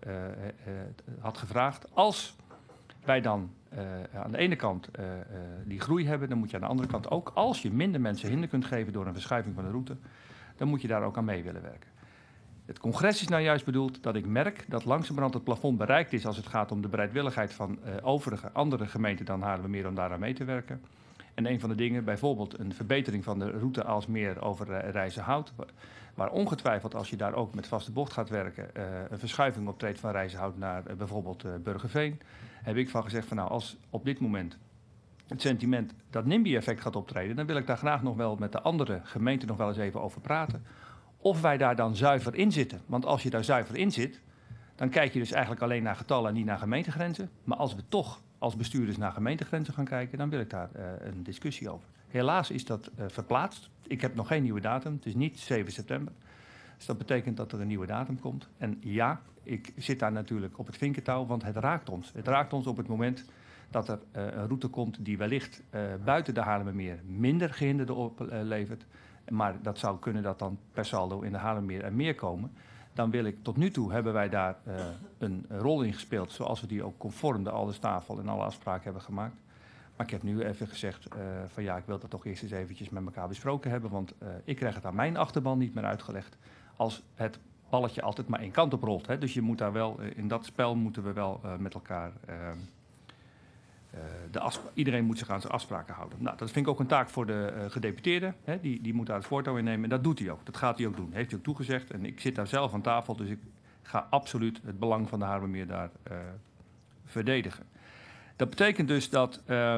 had gevraagd. Als wij dan aan de ene kant die groei hebben, dan moet je aan de andere kant ook, als je minder mensen hinder kunt geven door een verschuiving van de route, dan moet je daar ook aan mee willen werken. Het congres is nou juist bedoeld dat ik merk dat langzamerhand het plafond bereikt is als het gaat om de bereidwilligheid van andere gemeenten dan Haarlemmermeer om daaraan mee te werken. En een van de dingen, bijvoorbeeld een verbetering van de route Aalsmeer over Rijzenhout, waar ongetwijfeld als je daar ook met vaste bocht gaat werken, een verschuiving optreedt van Rijzenhout naar bijvoorbeeld Burgerveen, heb ik van gezegd van nou, als op dit moment het sentiment dat NIMBY-effect gaat optreden, dan wil ik daar graag nog wel met de andere gemeenten nog wel eens even over praten. Of wij daar dan zuiver in zitten. Want als je daar zuiver in zit, dan kijk je dus eigenlijk alleen naar getallen en niet naar gemeentegrenzen. Maar als we toch als bestuurders naar gemeentegrenzen gaan kijken, dan wil ik daar een discussie over. Helaas is dat verplaatst. Ik heb nog geen nieuwe datum. Het is niet 7 september. Dus dat betekent dat er een nieuwe datum komt. En ja, ik zit daar natuurlijk op het vinkentouw, want het raakt ons. Het raakt ons op het moment dat er een route komt die wellicht buiten de Haarlemmermeer minder gehinderden oplevert. Maar dat zou kunnen dat dan per saldo in de Haarlemmermeer er meer komen. Dan wil ik, tot nu toe hebben wij daar een rol in gespeeld, zoals we die ook conform de Alderstafel en alle afspraken hebben gemaakt. Maar ik heb nu even gezegd van ja, ik wil dat toch eerst eens eventjes met elkaar besproken hebben, want ik krijg het aan mijn achterban niet meer uitgelegd als het balletje altijd maar één kant op rolt. Hè. Dus je moet daar wel, in dat spel moeten we wel met elkaar iedereen moet zich aan zijn afspraken houden. Nou, dat vind ik ook een taak voor de gedeputeerde. Hè, die moet daar het voortouw in nemen. En dat doet hij ook. Dat gaat hij ook doen. Heeft hij ook toegezegd. En ik zit daar zelf aan tafel, dus ik ga absoluut het belang van de Haarlemmermeer daar verdedigen. Dat betekent dus dat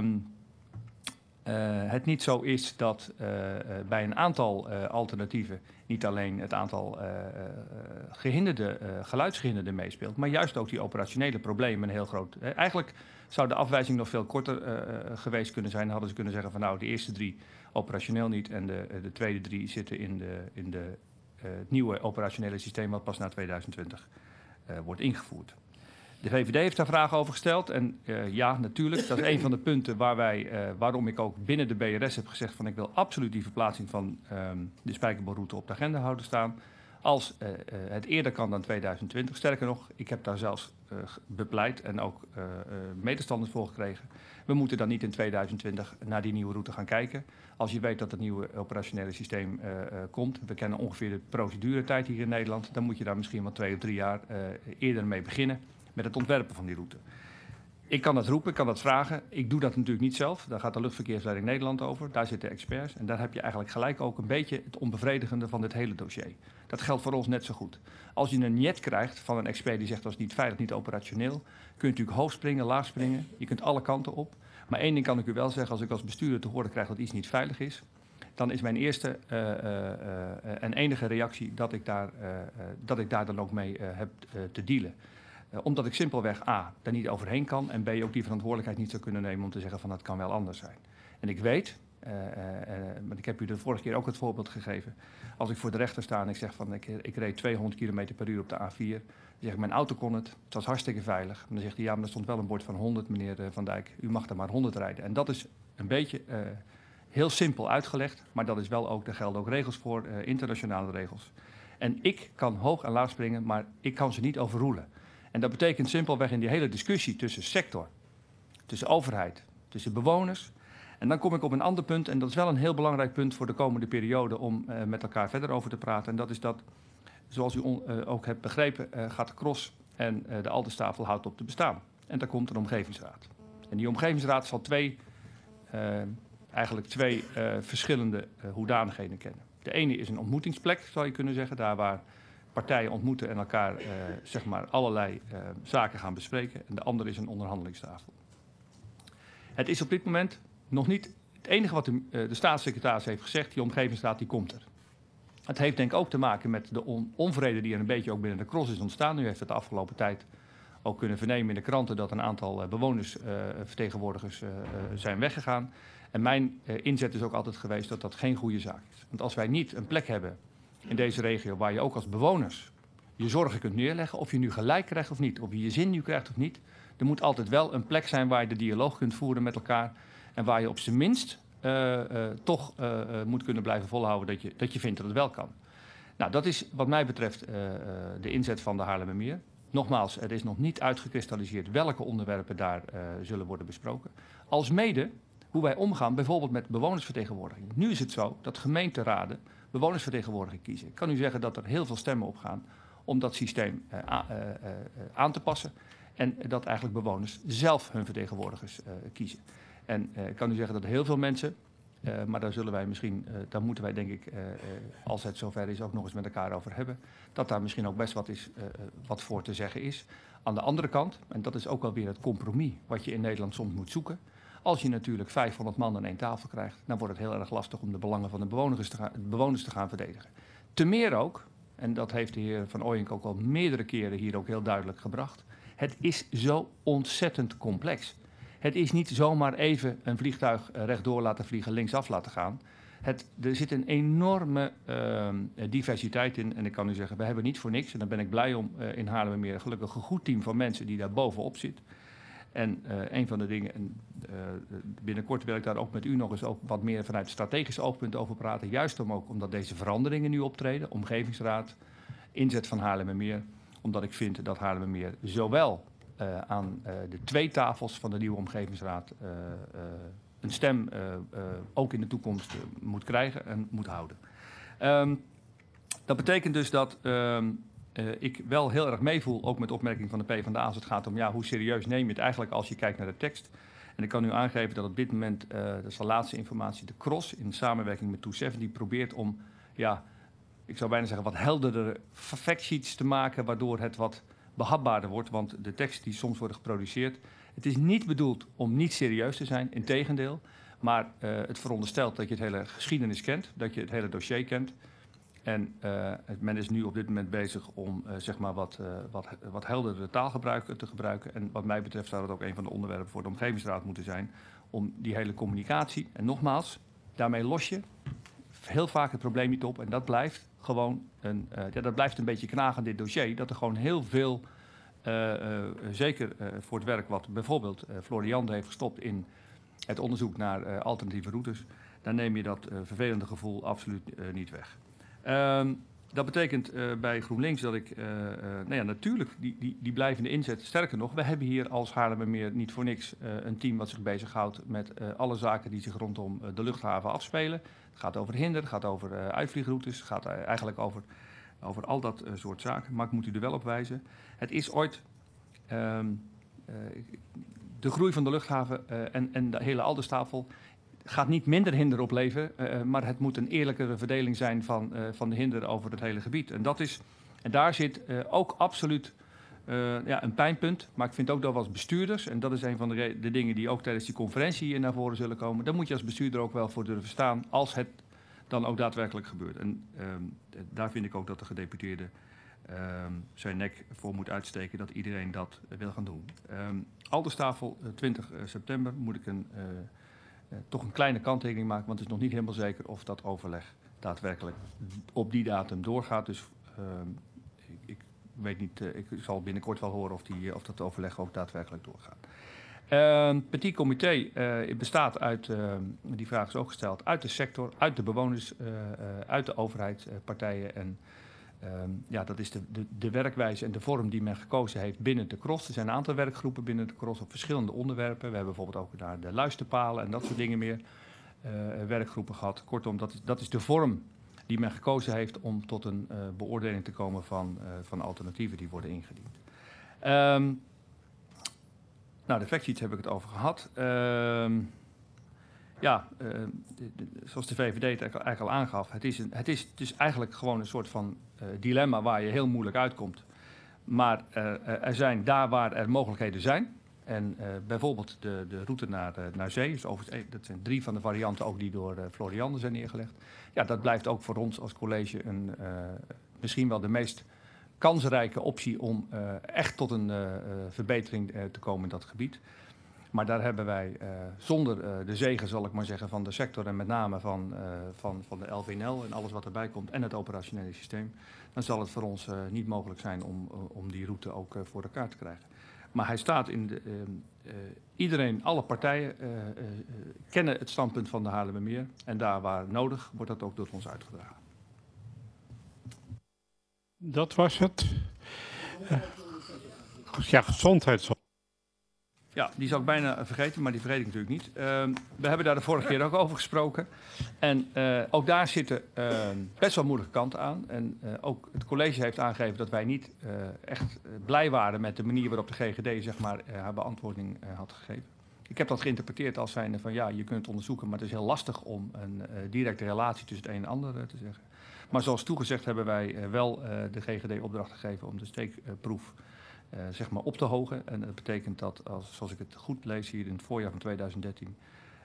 het niet zo is dat bij een aantal alternatieven niet alleen het aantal geluidsgehinderden meespeelt, maar juist ook die operationele problemen een heel groot. Eigenlijk zou de afwijzing nog veel korter geweest kunnen zijn. Dan hadden ze kunnen zeggen van nou, de eerste 3 operationeel niet en de tweede 3 zitten in het nieuwe operationele systeem wat pas na 2020 wordt ingevoerd. De VVD heeft daar vragen over gesteld en ja, natuurlijk, dat is een van de punten waarom ik ook binnen de BRS heb gezegd van ik wil absoluut die verplaatsing van de Spijkerboorroute op de agenda houden staan. Als het eerder kan dan 2020. Sterker nog, ik heb daar zelfs bepleit en ook medestanders voor gekregen. We moeten dan niet in 2020 naar die nieuwe route gaan kijken. Als je weet dat het nieuwe operationele systeem komt, we kennen ongeveer de proceduretijd hier in Nederland, dan moet je daar misschien wel 2 of 3 jaar eerder mee beginnen met het ontwerpen van die route. Ik kan dat roepen, ik kan dat vragen. Ik doe dat natuurlijk niet zelf. Daar gaat de Luchtverkeersleiding Nederland over. Daar zitten experts. En daar heb je eigenlijk gelijk ook een beetje het onbevredigende van dit hele dossier. Dat geldt voor ons net zo goed. Als je een niet krijgt van een expert die zegt dat is niet veilig, niet operationeel, kun je natuurlijk hoog springen, laag springen. Je kunt alle kanten op. Maar één ding kan ik u wel zeggen, als ik als bestuurder te horen krijg dat iets niet veilig is, dan is mijn eerste en enige reactie dat ik daar dan ook mee heb te dealen. Omdat ik simpelweg A, daar niet overheen kan en B, ook die verantwoordelijkheid niet zou kunnen nemen om te zeggen van dat kan wel anders zijn. En ik weet, want ik heb u de vorige keer ook het voorbeeld gegeven, als ik voor de rechter sta en ik zeg van ik reed 200 km per uur op de A4, dan zeg ik mijn auto kon het was hartstikke veilig. En dan zegt hij ja, maar er stond wel een bord van 100 meneer Van Dijk, u mag er maar 100 rijden. En dat is een beetje heel simpel uitgelegd, maar dat is wel ook, daar gelden ook regels voor, internationale regels. En ik kan hoog en laag springen, maar ik kan ze niet overroelen. En dat betekent simpelweg in die hele discussie tussen sector, tussen overheid, tussen bewoners. En dan kom ik op een ander punt, en dat is wel een heel belangrijk punt voor de komende periode om met elkaar verder over te praten. En dat is dat, zoals u ook hebt begrepen, gaat de CROS en de Alderstafel houdt op te bestaan. En daar komt een omgevingsraad. En die omgevingsraad zal twee verschillende hoedanigheden kennen. De ene is een ontmoetingsplek, zou je kunnen zeggen, daar waar partijen ontmoeten en elkaar allerlei zaken gaan bespreken. En de andere is een onderhandelingstafel. Het is op dit moment nog niet het enige wat de staatssecretaris heeft gezegd. Die omgevingsraad die komt er. Het heeft denk ik ook te maken met de onvrede die er een beetje ook binnen de CROS is ontstaan. U heeft het de afgelopen tijd ook kunnen vernemen in de kranten dat een aantal bewonersvertegenwoordigers zijn weggegaan. En mijn inzet is ook altijd geweest dat dat geen goede zaak is. Want als wij niet een plek hebben in deze regio waar je ook als bewoners je zorgen kunt neerleggen, of je nu gelijk krijgt of niet, of je je zin nu krijgt of niet, er moet altijd wel een plek zijn waar je de dialoog kunt voeren met elkaar en waar je op zijn minst toch moet kunnen blijven volhouden dat je vindt dat het wel kan. Nou, dat is wat mij betreft de inzet van de Haarlemmermeer. Nogmaals, er is nog niet uitgekristalliseerd welke onderwerpen daar zullen worden besproken. Alsmede hoe wij omgaan bijvoorbeeld met bewonersvertegenwoordiging. Nu is het zo dat gemeenteraden bewonersvertegenwoordiging kiezen. Ik kan u zeggen dat er heel veel stemmen op gaan om dat systeem aan te passen. En dat eigenlijk bewoners zelf hun vertegenwoordigers kiezen. En ik kan u zeggen dat er heel veel mensen, maar daar moeten wij denk ik, als het zover is, ook nog eens met elkaar over hebben. Dat daar misschien ook best wat voor te zeggen is. Aan de andere kant, en dat is ook wel weer het compromis wat je in Nederland soms moet zoeken. Als je natuurlijk 500 man aan één tafel krijgt, dan wordt het heel erg lastig om de belangen van de bewoners te gaan verdedigen. Te meer ook, en dat heeft de heer Van Ooyenk ook al meerdere keren hier ook heel duidelijk gebracht. Het is zo ontzettend complex. Het is niet zomaar even een vliegtuig rechtdoor laten vliegen, linksaf laten gaan. Er zit een enorme diversiteit in. En ik kan u zeggen, we hebben niet voor niks. En daar ben ik blij om in Haarlemmermeer gelukkig een goed team van mensen die daar bovenop zit. En een van de dingen, binnenkort wil ik daar ook met u nog eens ook wat meer vanuit strategisch oogpunt over praten. Juist omdat deze veranderingen nu optreden, omgevingsraad, inzet van Haarlemmermeer. Omdat ik vind dat Haarlemmermeer zowel aan de 2 tafels van de nieuwe omgevingsraad een stem ook in de toekomst moet krijgen en moet houden. Dat betekent dus dat ik wel heel erg meevoel, ook met de opmerking van de PvdA, als het gaat om hoe serieus neem je het eigenlijk als je kijkt naar de tekst. En ik kan u aangeven dat op dit moment, dat is de laatste informatie, de CROSS in samenwerking met 270 probeert om, ja, ik zou bijna zeggen, wat helderdere factsheets te maken, waardoor het wat behapbaarder wordt. Want de teksten die soms worden geproduceerd, het is niet bedoeld om niet serieus te zijn, integendeel. Maar het veronderstelt dat je het hele geschiedenis kent, dat je het hele dossier kent. En men is nu op dit moment bezig om zeg maar wat heldere taalgebruik te gebruiken. En wat mij betreft zou dat ook een van de onderwerpen voor de omgevingsraad moeten zijn. Om die hele communicatie, en nogmaals, daarmee los je heel vaak het probleem niet op. En dat blijft gewoon dat blijft een beetje knagen, dit dossier. Dat er gewoon heel veel, zeker voor het werk wat bijvoorbeeld Florian heeft gestopt in het onderzoek naar alternatieve routes. Dan neem je dat vervelende gevoel absoluut niet weg. Dat betekent bij GroenLinks dat ik, natuurlijk die blijvende inzet. Sterker nog, we hebben hier als Haarlemmermeer niet voor niks een team wat zich bezighoudt met alle zaken die zich rondom de luchthaven afspelen. Het gaat over hinder, het gaat over uitvliegroutes, het gaat eigenlijk over al dat soort zaken. Maar ik moet u er wel op wijzen. Het is ooit de groei van de luchthaven en de hele Alderstafel gaat niet minder hinder opleveren, maar het moet een eerlijkere verdeling zijn van de hinder over het hele gebied. En daar zit ook absoluut een pijnpunt. Maar ik vind ook dat we als bestuurders, en dat is een van de dingen die ook tijdens die conferentie naar voren zullen komen, daar moet je als bestuurder ook wel voor durven staan als het dan ook daadwerkelijk gebeurt. En daar vind ik ook dat de gedeputeerde zijn nek voor moet uitsteken dat iedereen dat wil gaan doen. Alderstafel, 20 september, moet ik toch een kleine kanttekening maken, want het is nog niet helemaal zeker of dat overleg daadwerkelijk op die datum doorgaat. Dus ik weet niet, ik zal binnenkort wel horen of dat overleg ook daadwerkelijk doorgaat. Petit comité bestaat uit, die vraag is ook gesteld, uit de sector, uit de bewoners, uit de overheid, partijen. En dat is de werkwijze en de vorm die men gekozen heeft binnen de CROSS. Er zijn een aantal werkgroepen binnen de CROSS op verschillende onderwerpen. We hebben bijvoorbeeld ook naar de luisterpalen en dat soort dingen meer werkgroepen gehad. Kortom, dat is de vorm die men gekozen heeft om tot een beoordeling te komen van alternatieven die worden ingediend. De factsheets heb ik het over gehad. Zoals de VVD het eigenlijk al aangaf, het is dus eigenlijk gewoon een soort van dilemma waar je heel moeilijk uitkomt. Maar er zijn daar waar er mogelijkheden zijn. En bijvoorbeeld de route naar zee, dat zijn 3 van de varianten ook die door Florian zijn neergelegd. Ja, dat blijft ook voor ons als college misschien wel de meest kansrijke optie om echt tot een verbetering te komen in dat gebied. Maar daar hebben wij zonder de zegen, zal ik maar zeggen, van de sector en met name van de LVNL en alles wat erbij komt en het operationele systeem, dan zal het voor ons niet mogelijk zijn om die route ook voor elkaar te krijgen. Maar hij staat iedereen, alle partijen kennen het standpunt van de Haarlemmermeer en daar waar nodig wordt dat ook door ons uitgedragen. Dat was het. Gezondheidszorg. Ja, die zou ik bijna vergeten, maar die vergeet ik natuurlijk niet. We hebben daar de vorige keer ook over gesproken. En ook daar zitten best wel moeilijke kanten aan. En ook het college heeft aangegeven dat wij niet echt blij waren met de manier waarop de GGD zeg maar, haar beantwoording had gegeven. Ik heb dat geïnterpreteerd als zijnde van ja, je kunt het onderzoeken, maar het is heel lastig om een directe relatie tussen het een en ander te zeggen. Maar zoals toegezegd hebben wij wel de GGD opdracht gegeven om de steekproef zeg maar op te hogen. En dat betekent dat, zoals ik het goed lees hier in het voorjaar van 2013,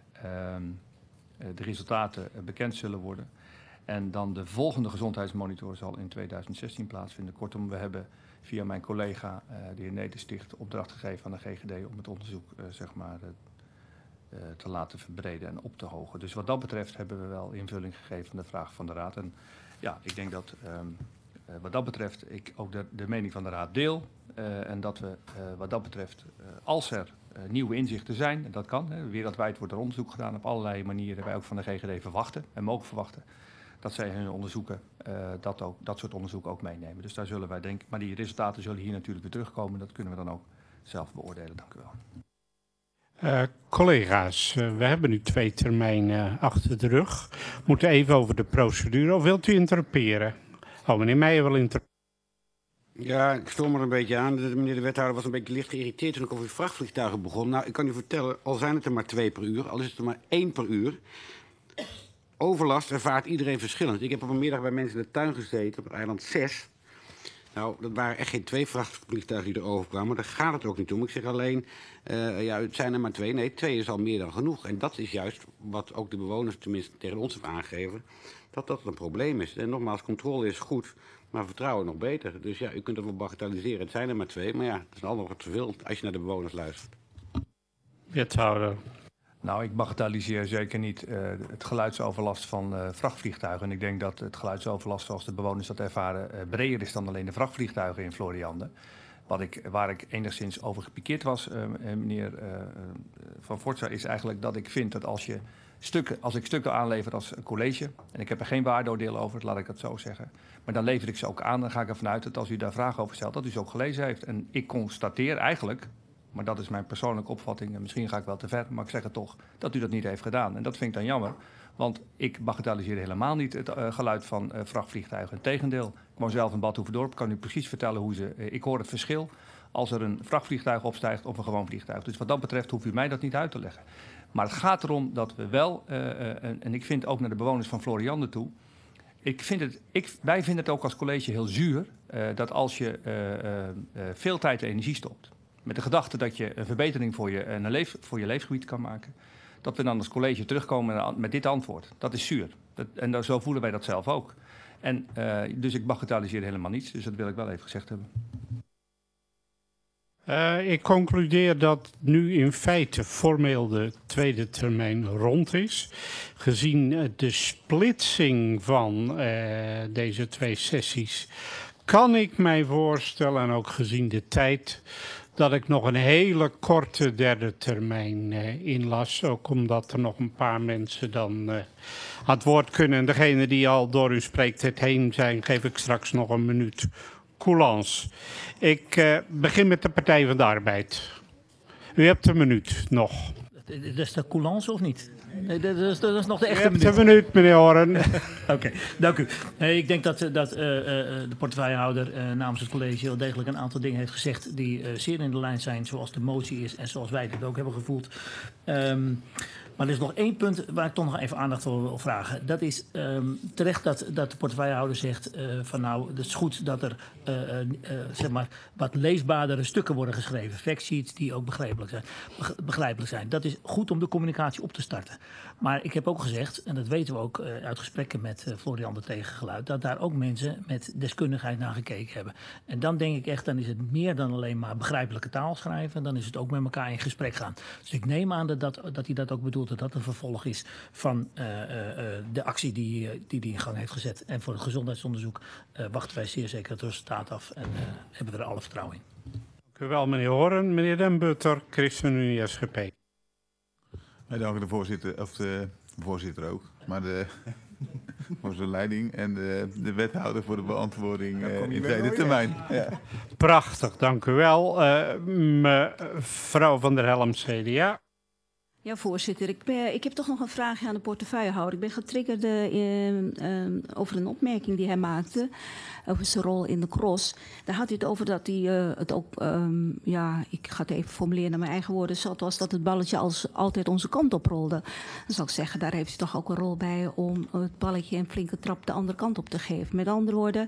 de resultaten bekend zullen worden. En dan de volgende gezondheidsmonitor zal in 2016 plaatsvinden. Kortom, we hebben via mijn collega, de heer Nedersticht, opdracht gegeven aan de GGD om het onderzoek zeg maar, te laten verbreden en op te hogen. Dus wat dat betreft hebben we wel invulling gegeven aan de vraag van de Raad. En ja, ik denk dat wat dat betreft ik ook de mening van de Raad deel. En dat we wat dat betreft, als er nieuwe inzichten zijn, en dat kan, wereldwijd wordt er onderzoek gedaan op allerlei manieren, wij ook van de GGD verwachten en mogen verwachten, dat zij hun onderzoeken, dat soort onderzoeken ook meenemen. Dus daar zullen wij denken, maar die resultaten zullen hier natuurlijk weer terugkomen, dat kunnen we dan ook zelf beoordelen. Dank u wel. Collega's, we hebben nu 2 termijnen achter de rug. We moeten even over de procedure. Of wilt u interpelleren? Oh, meneer Meijer wil interpelleren. Ja, ik stoor me er een beetje aan. Meneer de wethouder was een beetje licht geïrriteerd toen ik over vrachtvliegtuigen begon. Nou, ik kan u vertellen, al zijn het er maar 2 per uur, al is het er maar 1 per uur. Overlast ervaart iedereen verschillend. Ik heb op een middag bij mensen in de tuin gezeten, op eiland 6. Nou, dat waren echt geen 2 vrachtvliegtuigen die er overkwamen. Daar gaat het ook niet om. Ik zeg alleen, ja, het zijn er maar 2. Nee, 2 is al meer dan genoeg. En dat is juist wat ook de bewoners tenminste tegen ons hebben aangegeven. Dat dat een probleem is. En nogmaals, controle is goed, maar vertrouwen nog beter. Dus ja, u kunt het wel bagatelliseren. Het zijn er maar 2, maar ja, het is allemaal wat te veel als je naar de bewoners luistert. Wethouder. Nou, ik bagatelliseer zeker niet het geluidsoverlast van vrachtvliegtuigen. En ik denk dat het geluidsoverlast zoals de bewoners dat ervaren breder is dan alleen de vrachtvliegtuigen in Floriande. Waar ik enigszins over gepikeerd was, meneer Van Forza, is eigenlijk dat ik vind dat als ik stukken aanlever als een college, en ik heb er geen waardeoordeel over, laat ik dat zo zeggen, maar dan lever ik ze ook aan, dan ga ik ervan uit dat als u daar vragen over stelt, dat u ze ook gelezen heeft. En ik constateer eigenlijk, maar dat is mijn persoonlijke opvatting, en misschien ga ik wel te ver, maar ik zeg het toch, dat u dat niet heeft gedaan. En dat vind ik dan jammer, want ik bagatelliseer helemaal niet het geluid van vrachtvliegtuigen. Integendeel, ik woon zelf in Bad Hoeverdorp, kan u precies vertellen hoe ik hoor het verschil als er een vrachtvliegtuig opstijgt of een gewoon vliegtuig. Dus wat dat betreft hoeft u mij dat niet uit te leggen. Maar het gaat erom dat we wel, en ik vind ook naar de bewoners van Floriande toe, wij vinden het ook als college heel zuur dat als je veel tijd en energie stopt, met de gedachte dat je een verbetering voor je leefgebied kan maken, dat we dan als college terugkomen met dit antwoord. Dat is zuur. En zo voelen wij dat zelf ook. En dus ik bagatelliseer helemaal niets, dus dat wil ik wel even gezegd hebben. Ik concludeer dat nu in feite formeel de tweede termijn rond is. Gezien de splitsing van deze 2 sessies kan ik mij voorstellen, en ook gezien de tijd, dat ik nog een hele korte derde termijn inlas. Ook omdat er nog een paar mensen dan aan het woord kunnen. En degene die al door u spreekt heen zijn, geef ik straks nog een minuut coulance. Ik begin met de Partij van de Arbeid. U hebt een minuut nog. Dat is de coulance of niet? Nee, dat is nog de echte minuut. U hebt een minuut, meneer Horen. Oké, dank u. Ik denk dat de portefeuillehouder namens het college wel degelijk een aantal dingen heeft gezegd die zeer in de lijn zijn zoals de motie is en zoals wij dit ook hebben gevoeld. Maar er is nog 1 punt waar ik toch nog even aandacht voor wil vragen. Dat is terecht dat de portefeuillehouder zegt van nou, het is goed dat er zeg maar wat leesbaardere stukken worden geschreven. Factsheets die ook begrijpelijk zijn. Dat is goed om de communicatie op te starten. Maar ik heb ook gezegd, en dat weten we ook uit gesprekken met Floriande Tegengeluid, dat daar ook mensen met deskundigheid naar gekeken hebben. En dan denk ik echt, dan is het meer dan alleen maar begrijpelijke taal schrijven. Dan is het ook met elkaar in gesprek gaan. Dus ik neem aan dat hij dat ook bedoelt, dat dat een vervolg is van de actie die hij in gang heeft gezet. En voor het gezondheidsonderzoek wachten wij zeer zeker het resultaat af en hebben we er alle vertrouwen in. Dank u wel, meneer Horen. Meneer Den Butter, ChristenUnie SGP. Wij danken de voorzitter ook, maar voor zijn leiding en de wethouder voor de beantwoording in tweede termijn. Ja. Prachtig, dank u wel. Mevrouw van der Helm, CDA. Ja, voorzitter. Ik heb toch nog een vraagje aan de portefeuillehouder. Ik ben getriggerd over een opmerking die hij maakte over zijn rol in de cross. Daar had u het over dat hij het ook, ja, ik ga het even formuleren naar mijn eigen woorden, zat was dat het balletje altijd onze kant op rolde. Dan zou ik zeggen, daar heeft u toch ook een rol bij om het balletje een flinke trap de andere kant op te geven. Met andere woorden,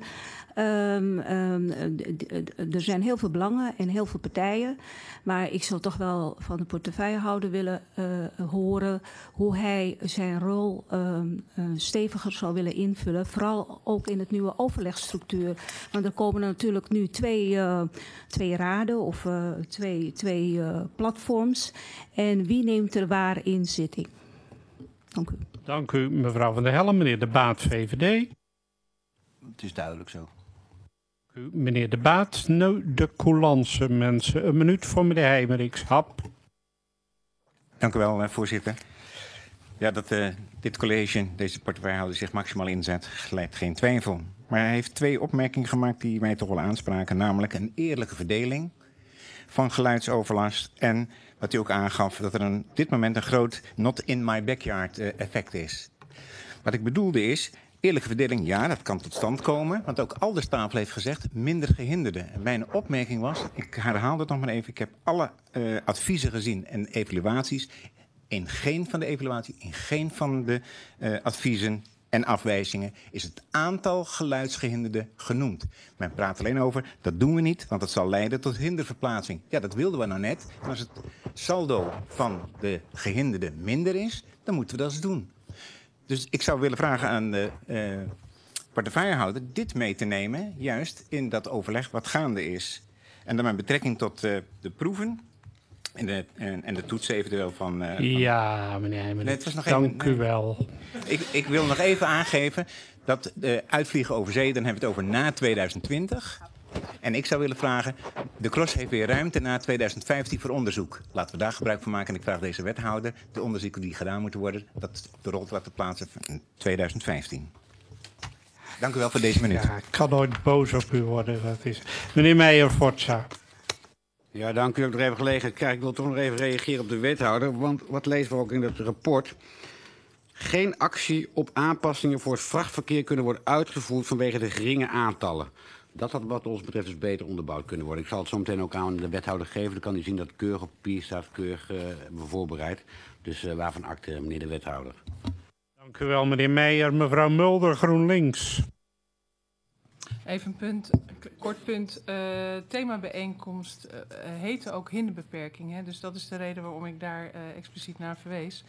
er zijn heel veel belangen en heel veel partijen, maar ik zou toch wel van de portefeuillehouder willen horen hoe hij zijn rol steviger zou willen invullen. Vooral ook in het nieuwe overlegstructuur. Want er komen natuurlijk nu twee raden of twee platforms. En wie neemt er waar in zitting? Dank u. Dank u, mevrouw van der Helm. Meneer De Baat, VVD. Het is duidelijk zo. Meneer De Baat, nu de coulance, mensen. Een minuut voor meneer Heijmeriks. Hap. Dank u wel, voorzitter. Ja, dat dit college, deze portefeuillehouder zich maximaal inzet, gelijkt geen twijfel. Maar hij heeft 2 opmerkingen gemaakt die mij toch wel aanspraken. Namelijk een eerlijke verdeling van geluidsoverlast. En wat hij ook aangaf, dat er op dit moment een groot not in my backyard effect is. Wat ik bedoelde is, Eerlijke verdeling, ja, dat kan tot stand komen. Want ook Alderstafel heeft gezegd, minder gehinderden. En mijn opmerking was, ik herhaal het nog maar even. Ik heb alle adviezen gezien en evaluaties. In geen van de evaluaties, in geen van de adviezen en afwijzingen is het aantal geluidsgehinderden genoemd. Men praat alleen over, dat doen we niet, want dat zal leiden tot hinderverplaatsing. Ja, dat wilden we nou net. En als het saldo van de gehinderden minder is, dan moeten we dat eens doen. Dus ik zou willen vragen aan de portefeuillehouder dit mee te nemen, juist in dat overleg wat gaande is. En dan met betrekking tot de proeven en de toetsen eventueel van... Ja, meneer Heijmans, dank u wel. Ik wil nog even aangeven dat uitvliegen over zee, dan hebben we het over na 2020. En ik zou willen vragen, de CROS heeft weer ruimte na 2015 voor onderzoek. Laten we daar gebruik van maken. En ik vraag deze wethouder, de onderzoeken die gedaan moeten worden, dat de rol te laten plaatsen in 2015. Dank u wel voor deze minuut. Ja, ik kan nooit boos op u worden. Dat is. Meneer Meijer-Forza. Ja, dank u dat ik nog even gelegen krijg. Ik wil toch nog even reageren op de wethouder. Want wat lezen we ook in het rapport? Geen actie op aanpassingen voor het vrachtverkeer kunnen worden uitgevoerd vanwege de geringe aantallen. Dat had wat ons betreft dus beter onderbouwd kunnen worden. Ik zal het zo meteen ook aan de wethouder geven. Dan kan hij zien dat het keurig op papier staat, keurig voorbereid. Dus waarvan akte, meneer de wethouder. Dank u wel, meneer Meijer. Mevrouw Mulder, GroenLinks. Even een punt, kort punt. Themabijeenkomst heette ook hinderbeperking. Hè? Dus dat is de reden waarom ik daar expliciet naar verwees.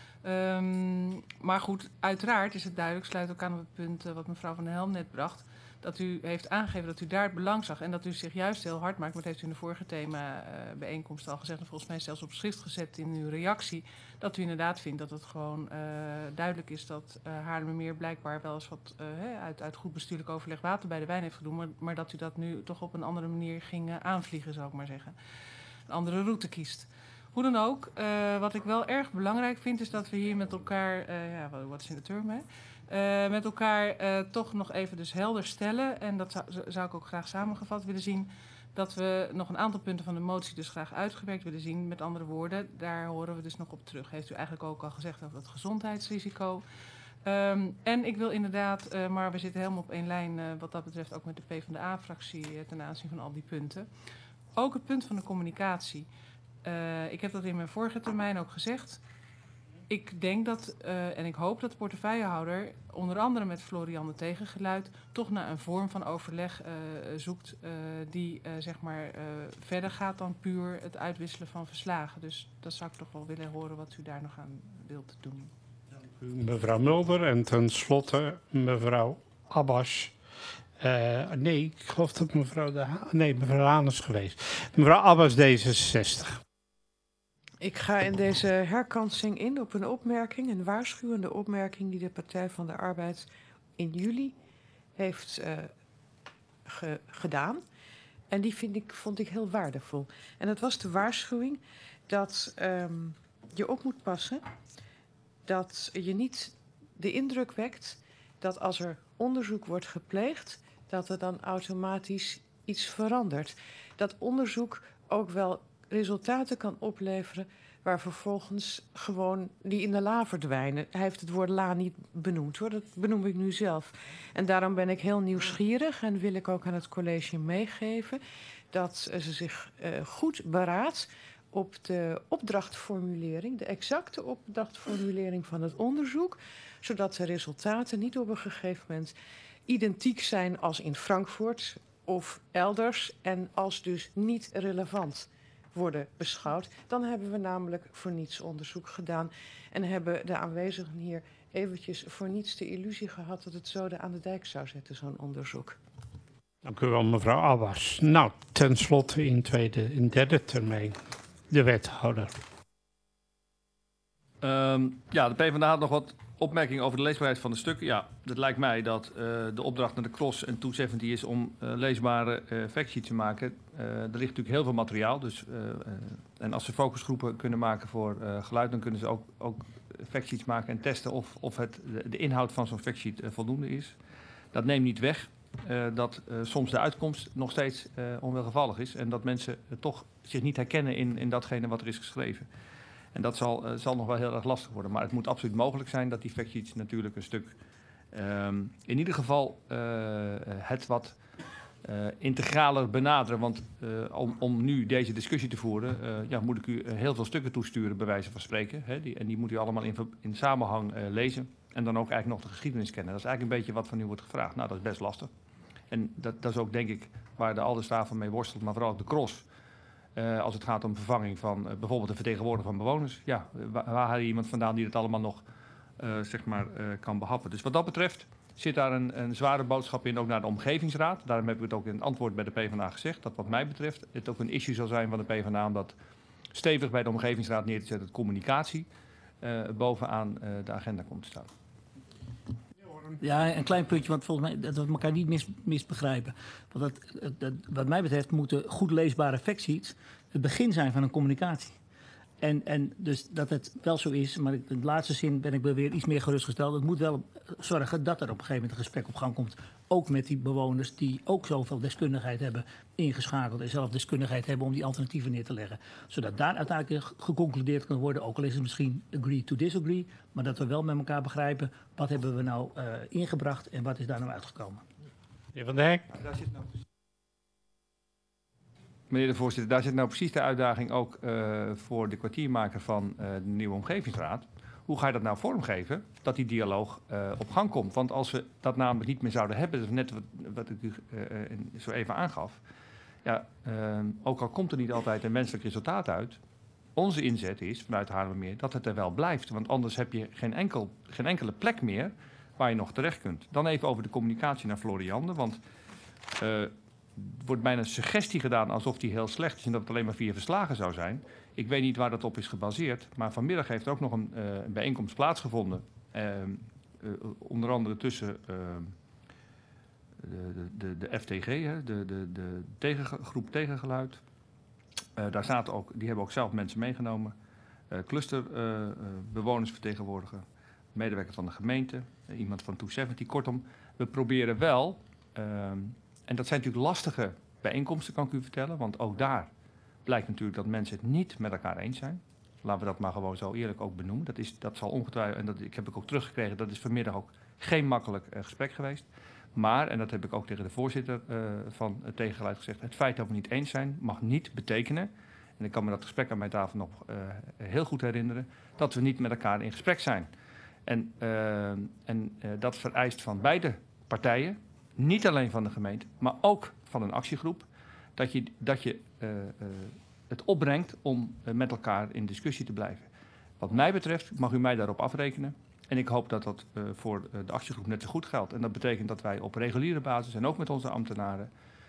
Maar goed, uiteraard is het duidelijk, sluit ook aan op het punt wat mevrouw Van der Helm net bracht, dat u heeft aangegeven dat u daar het belang zag en dat u zich juist heel hard maakt. Maar dat heeft u in de vorige themabijeenkomst al gezegd en volgens mij zelfs op schrift gezet in uw reactie. Dat u inderdaad vindt dat het gewoon duidelijk is dat Haarlemmermeer blijkbaar wel eens wat uit goed bestuurlijk overleg water bij de wijn heeft gedaan. Maar dat u dat nu toch op een andere manier ging aanvliegen, zou ik maar zeggen. Een andere route kiest. Hoe dan ook, wat ik wel erg belangrijk vind is dat we hier met elkaar, wat is in de term hè? Met elkaar toch nog even dus helder stellen. En dat zou ik ook graag samengevat willen zien. Dat we nog een aantal punten van de motie dus graag uitgewerkt willen zien. Met andere woorden, daar horen we dus nog op terug. Heeft u eigenlijk ook al gezegd over het gezondheidsrisico. En ik wil inderdaad, maar we zitten helemaal op één lijn wat dat betreft ook met de PvdA-fractie ten aanzien van al die punten. Ook het punt van de communicatie. Ik heb dat in mijn vorige termijn ook gezegd. Ik denk dat, en ik hoop dat de portefeuillehouder, onder andere met Florian Tegengeluid, toch naar een vorm van overleg zoekt die zeg maar verder gaat dan puur het uitwisselen van verslagen. Dus dat zou ik toch wel willen horen wat u daar nog aan wilt doen. Dank u, mevrouw Mulder en tenslotte mevrouw Abbas. Nee, ik geloof dat mevrouw mevrouw Haan is geweest. Mevrouw Abbas, D66. Ik ga in deze herkansing in op een opmerking, een waarschuwende opmerking die de Partij van de Arbeid in juli heeft gedaan. En die vond ik heel waardevol. En dat was de waarschuwing dat je op moet passen dat je niet de indruk wekt dat als er onderzoek wordt gepleegd, dat er dan automatisch iets verandert. Dat onderzoek ook wel resultaten kan opleveren waar vervolgens gewoon die in de la verdwijnen. Hij heeft het woord la niet benoemd hoor, dat benoem ik nu zelf. En daarom ben ik heel nieuwsgierig en wil ik ook aan het college meegeven dat ze zich goed beraadt op de opdrachtformulering, de exacte opdrachtformulering van het onderzoek, zodat de resultaten niet op een gegeven moment identiek zijn als in Frankfurt of elders en als dus niet relevant worden beschouwd. Dan hebben we namelijk voor niets onderzoek gedaan en hebben de aanwezigen hier eventjes voor niets de illusie gehad dat het zoden aan de dijk zou zetten, zo'n onderzoek. Dank u wel, mevrouw Abbas. Nou, tenslotte in derde termijn, de wethouder. Ja, de PvdA had nog wat opmerkingen over de leesbaarheid van de stukken. Ja, het lijkt mij dat de opdracht naar de CROS en toezeggend die is om leesbare factsheets te maken. Er ligt natuurlijk heel veel materiaal. Dus, en als ze focusgroepen kunnen maken voor geluid, dan kunnen ze ook factsheets maken en testen of de inhoud van zo'n factsheet voldoende is. Dat neemt niet weg dat soms de uitkomst nog steeds onwelgevallig is. En dat mensen toch zich niet herkennen in datgene wat er is geschreven. En dat zal nog wel heel erg lastig worden. Maar het moet absoluut mogelijk zijn dat die factsheets natuurlijk een stuk In ieder geval het wat integraler benaderen. Want om nu deze discussie te voeren, moet ik u heel veel stukken toesturen, bij wijze van spreken. Hè, die moet u allemaal in samenhang lezen. En dan ook eigenlijk nog de geschiedenis kennen. Dat is eigenlijk een beetje wat van u wordt gevraagd. Nou, dat is best lastig. En dat is ook, denk ik, waar de Alderstafel mee worstelt, maar vooral ook de CROSS. Als het gaat om vervanging van bijvoorbeeld de vertegenwoordiger van bewoners. Ja, waar haal je iemand vandaan die het allemaal nog kan behappen. Dus wat dat betreft zit daar een zware boodschap in, ook naar de omgevingsraad. Daarom heb ik het ook in het antwoord bij de PvdA gezegd, dat wat mij betreft het ook een issue zal zijn van de PvdA om dat stevig bij de omgevingsraad neer te zetten, dat communicatie bovenaan de agenda komt te staan. Ja, een klein puntje, want volgens mij dat we elkaar niet misbegrijpen. Want wat mij betreft moeten goed leesbare factsheets het begin zijn van een communicatie. En dus dat het wel zo is, maar in de laatste zin ben ik weer iets meer gerustgesteld. Het moet wel zorgen dat er op een gegeven moment een gesprek op gang komt. Ook met die bewoners die ook zoveel deskundigheid hebben ingeschakeld en zelf deskundigheid hebben om die alternatieven neer te leggen. Zodat daar uiteindelijk geconcludeerd kan worden, ook al is het misschien agree to disagree, maar dat we wel met elkaar begrijpen wat hebben we nou ingebracht en wat is daar nou uitgekomen. Meneer Van Dijk. Meneer de voorzitter, daar zit nou precies de uitdaging ook voor de kwartiermaker van de nieuwe omgevingsraad. Hoe ga je dat nou vormgeven, dat die dialoog op gang komt? Want als we dat namelijk niet meer zouden hebben, dat is net wat ik u zo even aangaf. Ja, ook al komt er niet altijd een menselijk resultaat uit, onze inzet is vanuit Haarlemmermeer dat het er wel blijft. Want anders heb je geen enkele plek meer waar je nog terecht kunt. Dan even over de communicatie naar Floriande, want er wordt bijna een suggestie gedaan alsof die heel slecht is en dat het alleen maar via verslagen zou zijn. Ik weet niet waar dat op is gebaseerd, maar vanmiddag heeft er ook nog een bijeenkomst plaatsgevonden. Onder andere tussen de FTG, de groep Tegengeluid. Daar zaten ook, die hebben ook zelf mensen meegenomen. Clusterbewoners vertegenwoordigen, medewerker van de gemeente, iemand van 270. Kortom, we proberen wel, en dat zijn natuurlijk lastige bijeenkomsten, kan ik u vertellen, want ook daar blijkt natuurlijk dat mensen het niet met elkaar eens zijn. Laten we dat maar gewoon zo eerlijk ook benoemen. Dat zal ongetwijfeld, en ik heb ik ook teruggekregen, dat is vanmiddag ook geen makkelijk gesprek geweest. Maar, en dat heb ik ook tegen de voorzitter van het Tegengeluid gezegd, het feit dat we het niet eens zijn mag niet betekenen, en ik kan me dat gesprek aan mijn tafel nog heel goed herinneren, dat we niet met elkaar in gesprek zijn. En dat vereist van beide partijen, niet alleen van de gemeente, maar ook van een actiegroep, dat je het opbrengt om met elkaar in discussie te blijven. Wat mij betreft mag u mij daarop afrekenen. En ik hoop dat dat voor de actiegroep net zo goed geldt. En dat betekent dat wij op reguliere basis en ook met onze ambtenaren,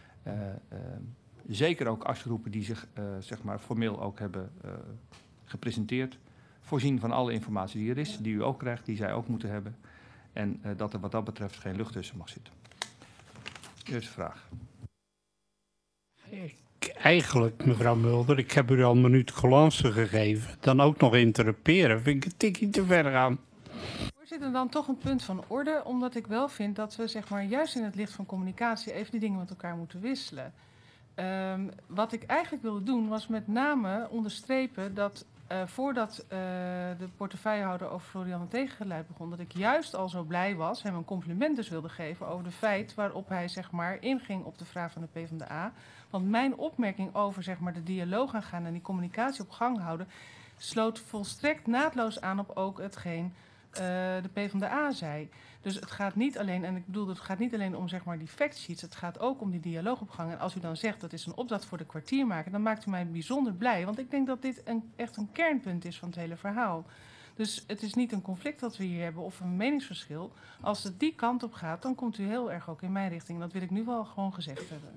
zeker ook actiegroepen die zich zeg maar formeel ook hebben gepresenteerd, voorzien van alle informatie die er is, die u ook krijgt, die zij ook moeten hebben. En dat er wat dat betreft geen lucht tussen mag zitten. Eerste vraag. Eigenlijk, mevrouw Mulder, ik heb u al een minuut colance gegeven. Dan ook nog interruperen, vind ik een tikje te ver gaan. Voorzitter, dan toch een punt van orde, omdat ik wel vind dat we zeg maar juist in het licht van communicatie even die dingen met elkaar moeten wisselen. Wat ik eigenlijk wilde doen was met name onderstrepen dat voordat de portefeuillehouder over Floriande Tegengeluid begon, dat ik juist al zo blij was, hem een compliment dus wilde geven over de feit waarop hij zeg maar inging op de vraag van de PvdA. Want mijn opmerking over zeg maar de dialoog aangaan en die communicatie op gang houden, sloot volstrekt naadloos aan op ook hetgeen de PvdA zei. Dus het gaat niet alleen, en ik bedoel, het gaat niet alleen om zeg maar die factsheets, het gaat ook om die dialoog op gang. En als u dan zegt dat is een opdracht voor de kwartiermaker, dan maakt u mij bijzonder blij, want ik denk dat dit echt een kernpunt is van het hele verhaal. Dus het is niet een conflict dat we hier hebben of een meningsverschil. Als het die kant op gaat, dan komt u heel erg ook in mijn richting. Dat wil ik nu wel gewoon gezegd hebben.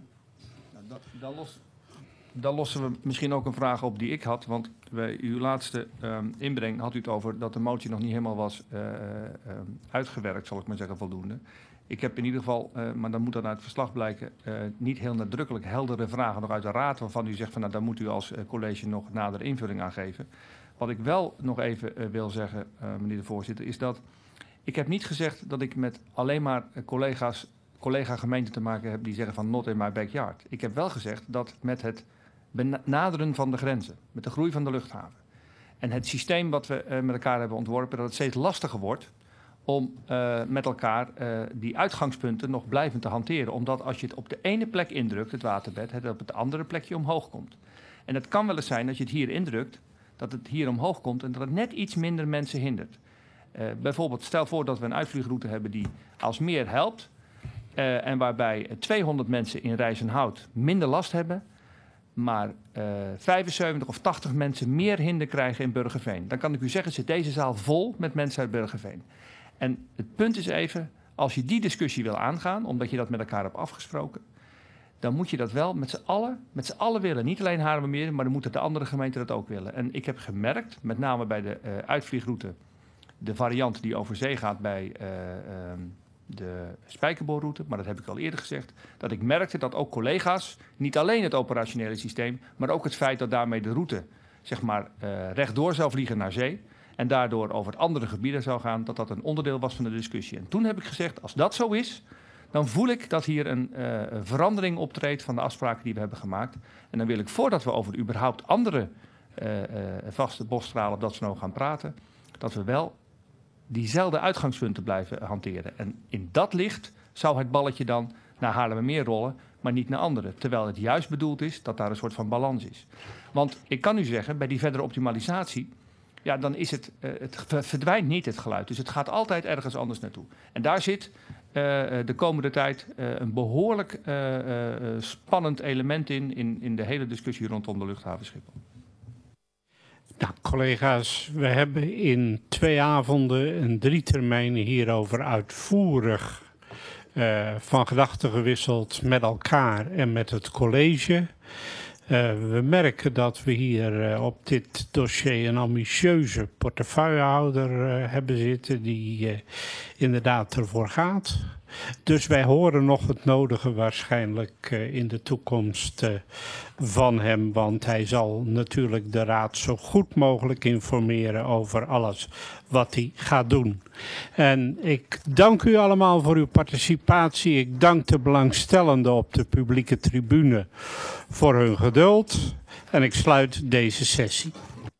Dan lossen we misschien ook een vraag op die ik had. Want bij uw laatste inbreng had u het over dat de motie nog niet helemaal was uitgewerkt, zal ik maar zeggen, voldoende. Ik heb in ieder geval, maar dan moet dan uit het verslag blijken, niet heel nadrukkelijk heldere vragen nog uit de raad, waarvan u zegt van nou, daar moet u als college nog nadere invulling aan geven. Wat ik wel nog even wil zeggen, meneer de voorzitter, is dat ik heb niet gezegd dat ik met alleen maar collega-gemeenten te maken heb die zeggen van not in my backyard. Ik heb wel gezegd dat met het benaderen van de grenzen, met de groei van de luchthaven en het systeem wat we met elkaar hebben ontworpen, dat het steeds lastiger wordt om met elkaar die uitgangspunten nog blijvend te hanteren. Omdat als je het op de ene plek indrukt, het waterbed, het op het andere plekje omhoog komt. En het kan wel eens zijn dat je het hier indrukt, dat het hier omhoog komt en dat het net iets minder mensen hindert. Bijvoorbeeld, stel voor dat we een uitvliegroute hebben die Aalsmeer helpt. En waarbij 200 mensen in Rijzenhout minder last hebben, maar 75 of 80 mensen meer hinder krijgen in Burgerveen. Dan kan ik u zeggen, zit deze zaal vol met mensen uit Burgerveen. En het punt is even, als je die discussie wil aangaan, omdat je dat met elkaar hebt afgesproken, dan moet je dat wel met z'n allen willen. Niet alleen Haarlemmermeer, maar dan moeten de andere gemeenten dat ook willen. En ik heb gemerkt, met name bij de uitvliegroute, de variant die over zee gaat bij de Spijkerboorroute, maar dat heb ik al eerder gezegd, dat ik merkte dat ook collega's, niet alleen het operationele systeem, maar ook het feit dat daarmee de route zeg maar rechtdoor zou vliegen naar zee en daardoor over andere gebieden zou gaan, dat dat een onderdeel was van de discussie. En toen heb ik gezegd, als dat zo is, dan voel ik dat hier een verandering optreedt van de afspraken die we hebben gemaakt. En dan wil ik, voordat we over überhaupt andere vaste bosstralen op dat snow gaan praten, dat we wel diezelfde uitgangspunten blijven hanteren. En in dat licht zou het balletje dan naar Haarlemmermeer rollen, maar niet naar anderen. Terwijl het juist bedoeld is dat daar een soort van balans is. Want ik kan u zeggen, bij die verdere optimalisatie, ja, dan is het verdwijnt niet het geluid. Dus het gaat altijd ergens anders naartoe. En daar zit de komende tijd een behoorlijk spannend element in de hele discussie rondom de luchthaven Schiphol. Nou, collega's, we hebben in 2 avonden en 3 termijnen hierover uitvoerig van gedachten gewisseld met elkaar en met het college. We merken dat we hier op dit dossier een ambitieuze portefeuillehouder hebben zitten die inderdaad ervoor gaat. Dus wij horen nog het nodige waarschijnlijk in de toekomst van hem, want hij zal natuurlijk de raad zo goed mogelijk informeren over alles wat hij gaat doen. En ik dank u allemaal voor uw participatie. Ik dank de belangstellenden op de publieke tribune voor hun geduld. En ik sluit deze sessie.